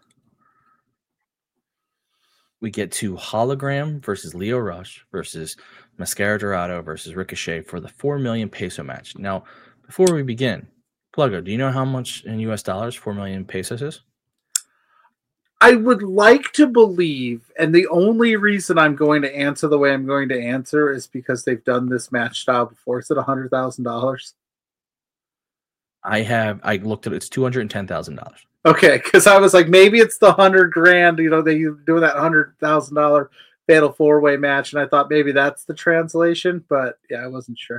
we get to Hologram versus Lio Rush versus Mascara Dorado versus Ricochet for the 4 million peso match. Now, before we begin, Pluggo, do you know how much in US dollars 4 million pesos is? I would like to believe, and the only reason I'm going to answer the way I'm going to answer is because they've done this match style before. Is it $100,000? I looked at it. It's $210,000. Okay, because I was like, maybe it's the $100,000. They do that $100,000 fatal 4-way match, and I thought maybe that's the translation. But yeah, I wasn't sure.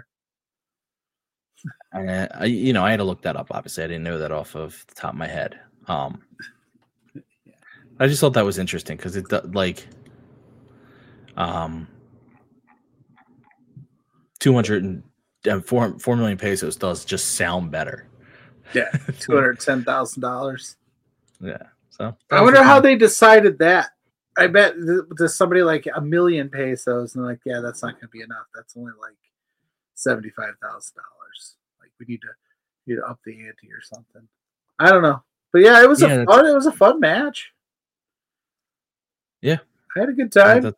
I had to look that up. Obviously, I didn't know that off of the top of my head. I just thought that was interesting because it like 4 million pesos does just sound better. Yeah, $210,000. Yeah. So I wonder how they decided that. I bet there's somebody like $1 million pesos, and like, yeah, that's not going to be enough. That's only like $75,000. Like we need to up the ante or something. I don't know, but yeah, it was a fun match. Yeah, I had a good time.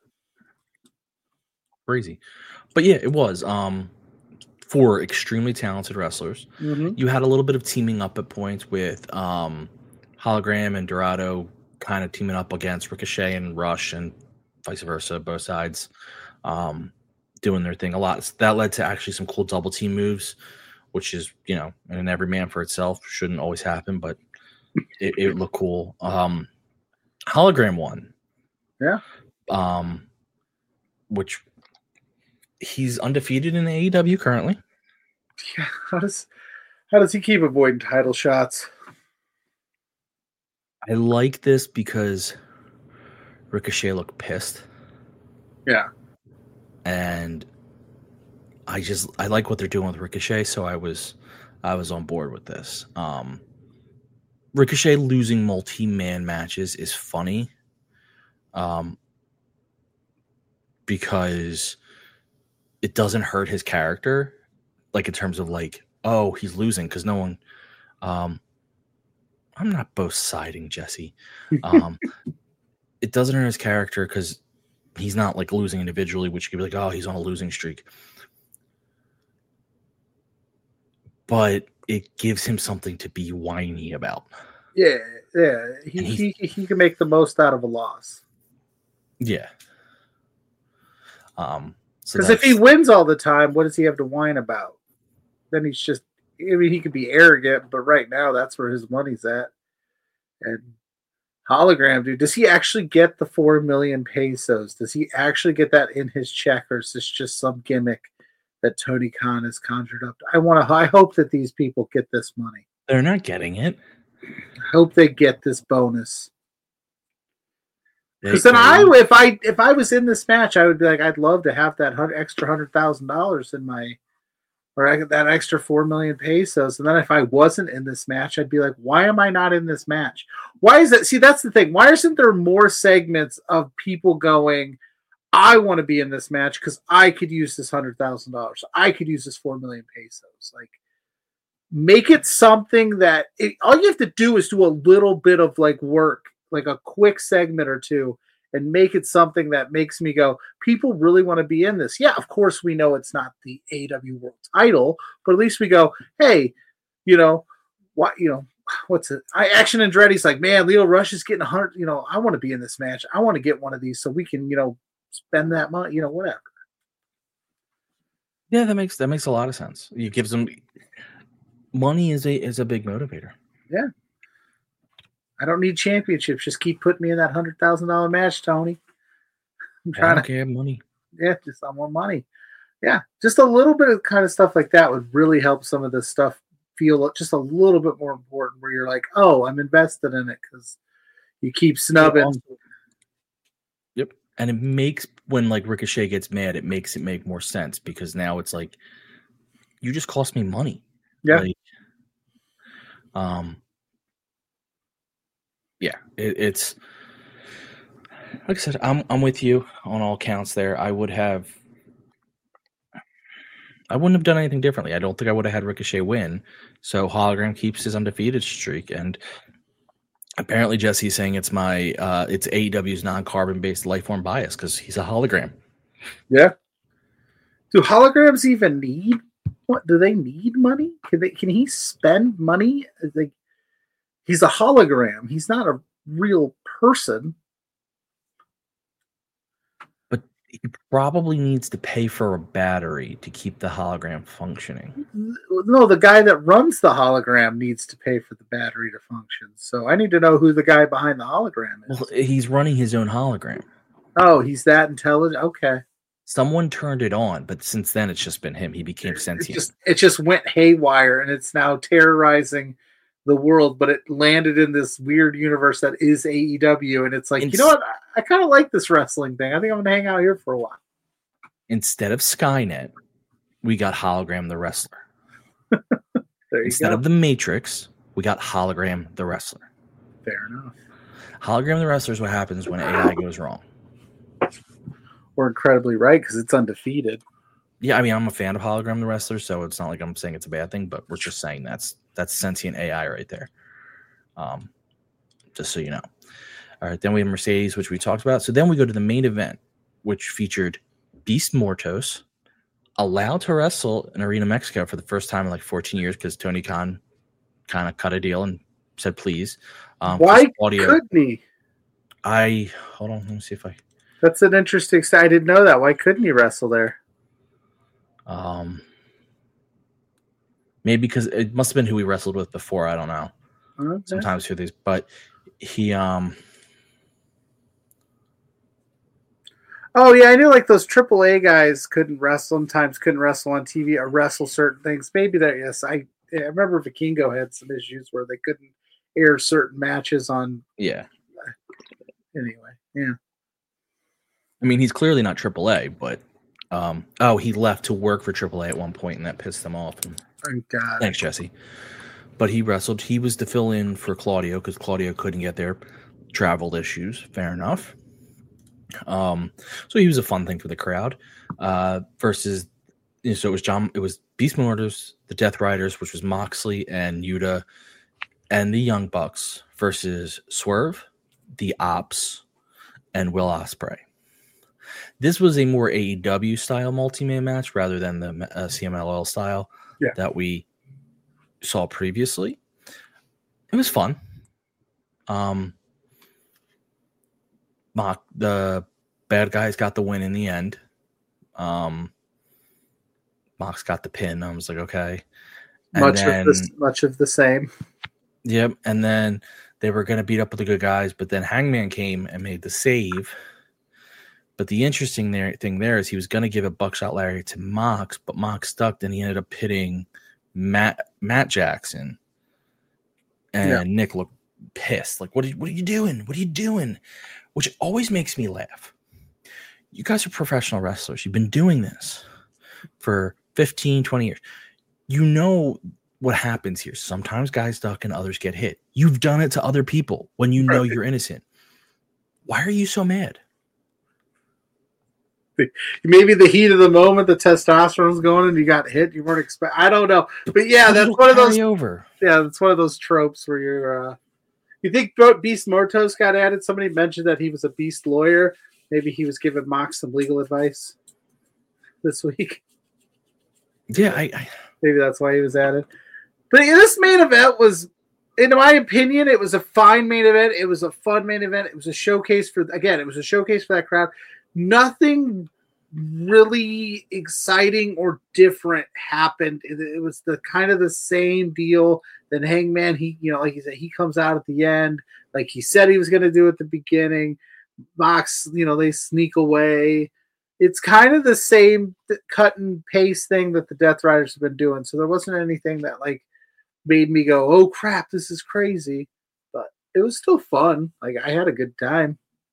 Crazy, but yeah, it was. For extremely talented wrestlers, you had a little bit of teaming up at points with Hologram and Dorado kind of teaming up against Ricochet and Rush and vice versa, both sides doing their thing a lot. That led to actually some cool double team moves, which is, and every man for itself shouldn't always happen, but it looked cool. Hologram won. Yeah. Which he's undefeated in AEW currently. Yeah. How does he keep avoiding title shots? I like this because Ricochet looked pissed. Yeah. And I like what they're doing with Ricochet, so I was on board with this. Ricochet losing multi-man matches is funny. Because it doesn't hurt his character, like in terms of like, oh, he's losing because no one. I'm not both siding Jesse. It doesn't hurt his character because he's not like losing individually, which could be like, oh, he's on a losing streak. But it gives him something to be whiny about. Yeah. He can make the most out of a loss. Yeah. Because if he wins all the time, what does he have to whine about? Then he's just, he could be arrogant, but right now that's where his money's at. And Hologram, dude, does he actually get the 4 million pesos? Does he actually get that in his check, or is this just some gimmick that Tony Khan has conjured up? I hope that these people get this money. They're not getting it. I hope they get this bonus. Because then if I was in this match, I would be like, I'd love to have that extra $100,000 in my, or that extra 4 million pesos. And then if I wasn't in this match, I'd be like, why am I not in this match? Why is that? See, that's the thing. Why isn't there more segments of people going, I want to be in this match because I could use this $100,000. I could use this 4 million pesos. Like, make it something that all you have to do is do a little bit of like work, like a quick segment or two, and make it something that makes me go, people really want to be in this. Yeah, of course we know it's not the AEW World Title, but at least we go, hey, what's it? Action Andretti's like, man, Leo Rush is getting 100. I want to be in this match. I want to get one of these so we can, spend that money. Whatever. Yeah, that makes a lot of sense. It gives them money is a big motivator. Yeah. I don't need championships. Just keep putting me in that $100,000 match, Tony. I don't care money. Yeah, I want money. Yeah, just a little bit of kind of stuff like that would really help some of this stuff feel just a little bit more important. Where you're like, oh, I'm invested in it because you keep snubbing. Yep, and it makes when like Ricochet gets mad, it makes it make more sense because now it's like you just cost me money. Yeah. Yeah, it's like I said, I'm with you on all counts there. I wouldn't have done anything differently. I don't think I would have had Ricochet win. So Hologram keeps his undefeated streak, and apparently Jesse's saying it's it's AEW's non-carbon based life form bias because he's a hologram. Yeah. Do holograms even need? What do they need money? Can he spend money? Like, he's a hologram. He's not a real person. But he probably needs to pay for a battery to keep the hologram functioning. No, the guy that runs the hologram needs to pay for the battery to function. So I need to know who the guy behind the hologram is. Well, he's running his own hologram. Oh, he's that intelligent? Okay. Someone turned it on, but since then it's just been him. He became sentient. It just went haywire, and it's now terrorizing the world, but it landed in this weird universe that is AEW, and it's like, you know what? I kind of like this wrestling thing. I think I'm going to hang out here for a while. Instead of Skynet, we got Hologram the Wrestler. Instead of the Matrix, we got Hologram the Wrestler. Fair enough. Hologram the wrestler is what happens when AI goes wrong. We're incredibly right because it's undefeated. Yeah, I mean, I'm a fan of Hologram the wrestler, so it's not like I'm saying it's a bad thing, but we're just saying that's sentient AI right there. Just so you know. All right, then we have Mercedes, which we talked about. So then we go to the main event, which featured Beast Mortos, allowed to wrestle in Arena Mexico for the first time in like 14 years because Tony Khan kind of cut a deal and said please. Why couldn't he? Hold on, let me see if I. That's an interesting. I didn't know that. Why couldn't he wrestle there? Maybe because it must have been who he wrestled with before. I don't know. Okay. Sometimes through these, but he Oh yeah, I knew like those AAA guys couldn't wrestle. Sometimes couldn't wrestle on TV or wrestle certain things. Maybe that. Yes, I remember Vikingo had some issues where they couldn't air certain matches on. Yeah. Anyway, yeah. I mean, he's clearly not AAA, but he left to work for AAA at one point, and that pissed him off. Thank God. Thanks, Jesse. But he wrestled. He was to fill in for Claudio because Claudio couldn't get there. Travel issues. Fair enough. So he was a fun thing for the crowd. Versus, so it was Beast Mortars, the Death Riders, which was Moxley and Yuta, and the Young Bucks versus Swerve, the Ops, and Will Ospreay. This was a more AEW style multi-man match rather than the CMLL style that we saw previously. It was fun. The bad guys got the win in the end. Mox got the pin. I was like, okay. And much of the same. Yep. And then they were going to beat up with the good guys, but then Hangman came and made the save. But the interesting thing there is he was going to give a buckshot lariat to Mox, but Mox stuck, and he ended up hitting Matt Jackson. And Nick looked pissed. Like, what are you doing? What are you doing? Which always makes me laugh. You guys are professional wrestlers. You've been doing this for 15, 20 years. You know what happens here. Sometimes guys duck and others get hit. You've done it to other people when you know you're innocent. Why are you so mad? Maybe the heat of the moment, the testosterone's going, and you got hit. You weren't expecting. I don't know, but yeah, that's one of those. Yeah, that's one of those tropes where you're. You think Beast Mortos got added? Somebody mentioned that he was a Beast lawyer. Maybe he was giving Mox some legal advice this week. Yeah, maybe that's why he was added. But this main event was, in my opinion, it was a fine main event. It was a fun main event. It was a showcase for that crowd. Nothing really exciting or different happened. It was the kind of the same deal. Then Hangman, like he said, he comes out at the end, like he said he was going to do at the beginning. Mox, they sneak away. It's kind of the same cut and paste thing that the Death Riders have been doing. So there wasn't anything that like made me go, "Oh crap, this is crazy." But it was still fun. Like I had a good time.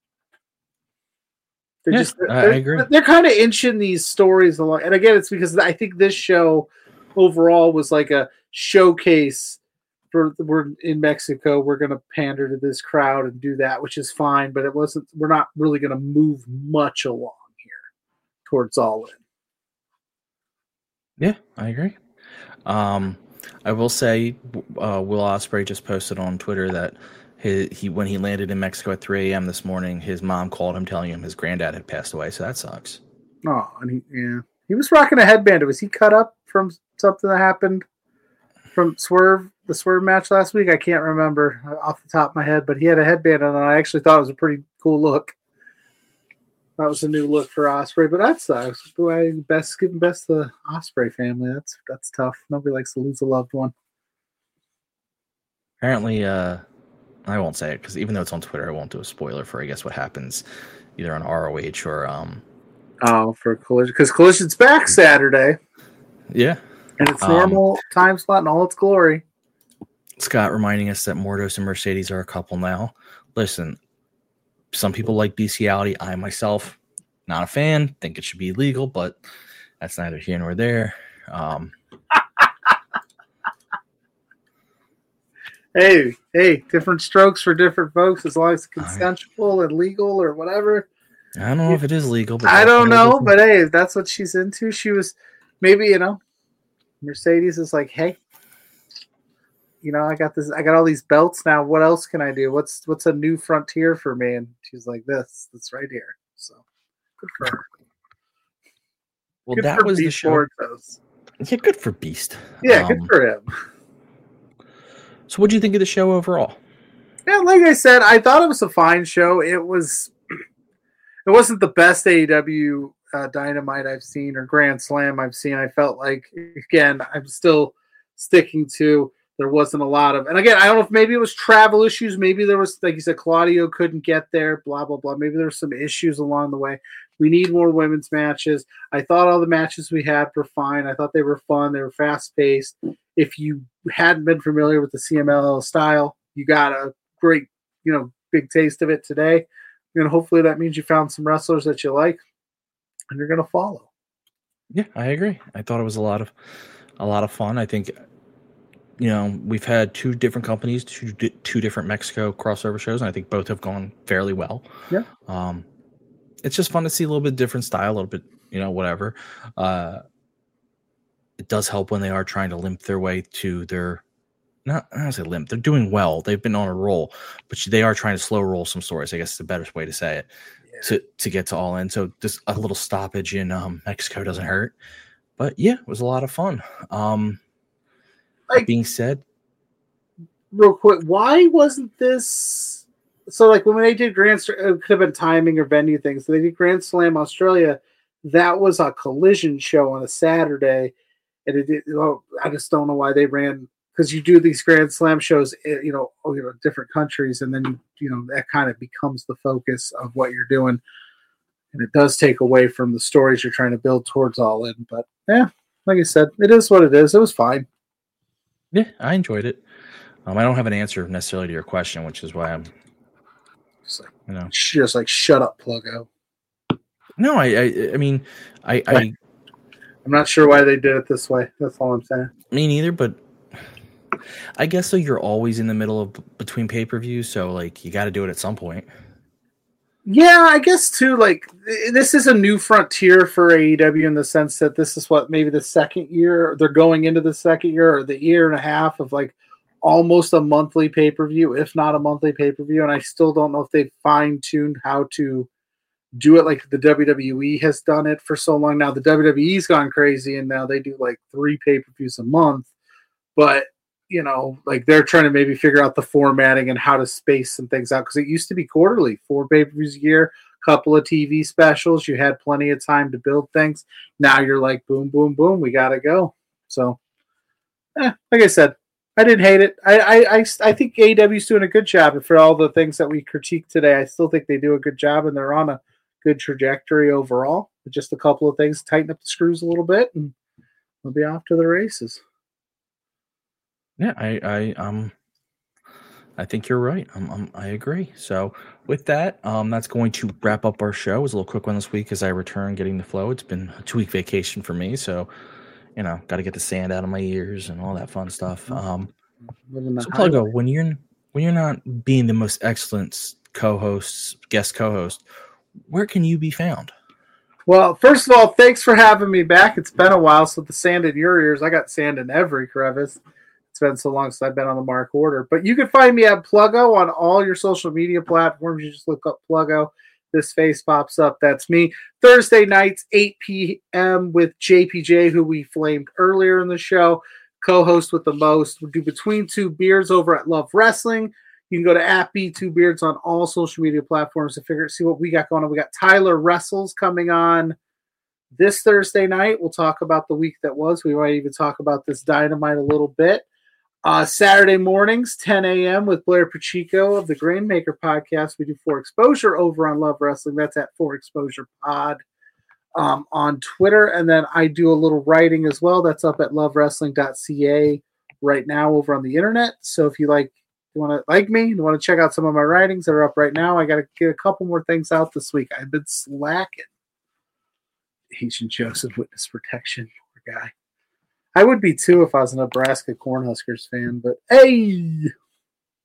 I agree. They're kind of inching these stories along. And again, it's because I think this show overall was like a showcase for we're in Mexico. We're going to pander to this crowd and do that, which is fine. But we're not really going to move much along here towards All In. Yeah, I agree. I will say Will Ospreay just posted on Twitter that when he landed in Mexico at 3 a.m. this morning, his mom called him telling him his granddad had passed away. So that sucks. Oh, and he was rocking a headband. Was he cut up from something that happened from the Swerve match last week? I can't remember off the top of my head, but he had a headband on, and I actually thought it was a pretty cool look. That was a new look for Ospreay, but that sucks. Give him best the Ospreay family. That's tough. Nobody likes to lose a loved one. Apparently, I won't say it because even though it's on Twitter, I won't do a spoiler for, I guess, what happens either on ROH or for Collision, because Collision's back Saturday. Yeah, and it's normal time slot in all its glory. Scott reminding us that Mortos and Mercedes are a couple now. Listen, some people like bestiality. I myself, not a fan. Think it should be illegal, but that's neither here nor there. Hey, different strokes for different folks as long as it's consensual and legal or whatever. I don't know if it is legal, but I don't know, but hey, if that's what she's into, she was maybe, Mercedes is like, hey, I got all these belts now. What else can I do? What's a new frontier for me? And she's like, that's right here. So good for her. Well, that was the show. Yeah, good for Beast. Yeah, good for him. So what do you think of the show overall? Yeah, like I said, I thought it was a fine show. It wasn't the best AEW Dynamite I've seen or Grand Slam I've seen. I felt like, again, I'm still sticking to there wasn't a lot of, and again, I don't know if maybe it was travel issues. Maybe there was, like you said, Claudio couldn't get there, blah, blah, blah. Maybe there were some issues along the way. We need more women's matches. I thought all the matches we had were fine. I thought they were fun. They were fast-paced. If you hadn't been familiar with the CMLL style, you got a great, big taste of it today. And hopefully that means you found some wrestlers that you like and you're going to follow. Yeah, I agree. I thought it was a lot of fun. I think, we've had two different companies, two different Mexico crossover shows, and I think both have gone fairly well. Yeah. It's just fun to see a little bit different style, a little bit, whatever. It does help when they are trying to limp their way to their, I don't say limp, they're doing well. They've been on a roll, but they are trying to slow roll some stories. I guess is the better way to say it, to get to All In. So just a little stoppage in Mexico doesn't hurt. But yeah, it was a lot of fun. That being said, real quick, why wasn't this? So like when they did Grand Slam, it could have been timing or venue things. So they did Grand Slam Australia. That was a collision show on a Saturday, and it did. I just don't know why they ran, because you do these Grand Slam shows, different countries, and then that kind of becomes the focus of what you're doing, and it does take away from the stories you're trying to build towards All In. But yeah, like I said, it is what it is. It was fine. Yeah, I enjoyed it. I don't have an answer necessarily to your question, which is why I'm just like shut up, Pluggo. No, I mean, I'm not sure why they did it this way. That's all I'm saying. Me neither, but I guess so. You're always in the middle of between pay-per-views, so like you got to do it at some point. Yeah, I guess too. Like this is a new frontier for AEW in the sense that this is what maybe the second year they're going into the second year or the year and a half of like almost a monthly pay-per-view, if not a monthly pay-per-view. And I still don't know if they've fine-tuned how to do it like the WWE has done it for so long now. The WWE's gone crazy and now they do like 3 pay-per-views a month, but like they're trying to maybe figure out the formatting and how to space some things out, because it used to be quarterly, 4 pay-per-views a year, couple of TV specials. You had plenty of time to build things. Now you're like, boom, boom, boom, we got to go. So, like I said, I didn't hate it. I think AEW's doing a good job. And for all the things that we critique today, I still think they do a good job and they're on a good trajectory overall. But just a couple of things, tighten up the screws a little bit and we'll be off to the races. Yeah, I think you're right. I agree. So with that, that's going to wrap up our show. It was a little quick one this week as I return getting the flow. It's been a 2-week vacation for me, so got to get the sand out of my ears and all that fun stuff. So Pluggo, when you're not being the most excellent guest co-host, where can you be found? Well, first of all, thanks for having me back. It's been a while, so the sand in your ears, I got sand in every crevice. It's been so long since I've been on the Mark Order. But you can find me at Pluggo on all your social media platforms. You just look up Pluggo. This face pops up. That's me. Thursday nights, 8 p.m. with JPJ, who we flamed earlier in the show. Co-host with the most. We do Between Two Beards over at Love Wrestling. You can go to @B2Beards on all social media platforms to see what we got going on. We got Tyler Wrestles coming on this Thursday night. We'll talk about the week that was. We might even talk about this Dynamite a little bit. Saturday mornings, 10 a.m. with Blair Pacheco of the Grainmaker podcast. We do 4 Exposure over on Love Wrestling. That's at 4 Exposure Pod on Twitter. And then I do a little writing as well. That's up at lovewrestling.ca right now over on the internet. So if you want to check out some of my writings that are up right now, I got to get a couple more things out this week. I've been slacking. Agent Joseph, Witness Protection, poor guy. I would be too if I was a Nebraska Cornhuskers fan, but hey,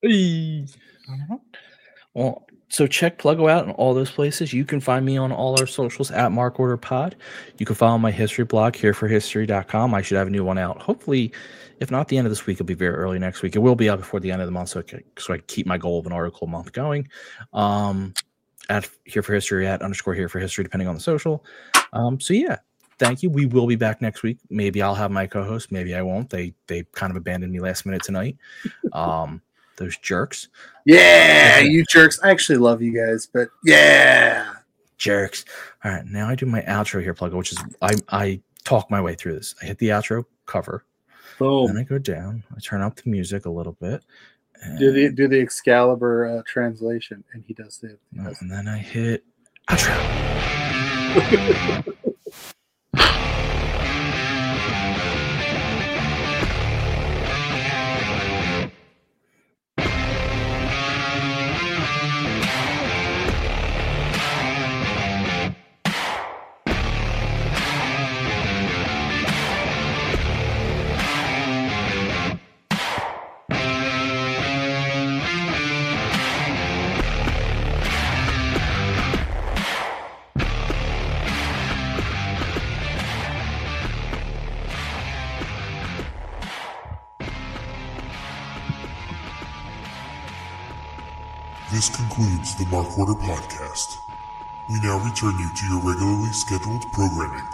Well, so check Pluggo out in all those places. You can find me on all our socials at Mark Order Pod. You can follow my history blog, hereforhistory.com. I should have a new one out. Hopefully, if not the end of this week, it'll be very early next week. It will be out before the end of the month, so I keep my goal of an article a month going. At Here for History, at _ Here for History, depending on the social. So yeah, thank you. We will be back next week. Maybe I'll have my co-host. Maybe I won't. They kind of abandoned me last minute tonight. Those jerks. Yeah, you jerks. I actually love you guys, but yeah. Jerks. All right, now I do my outro here, Pluggo, which is I talk my way through this. I hit the outro cover. Boom. Then I go down. I turn up the music a little bit. Do the Excalibur translation, and he does it. And then I hit outro. This concludes the Mark Order Podcast. We now return you to your regularly scheduled programming.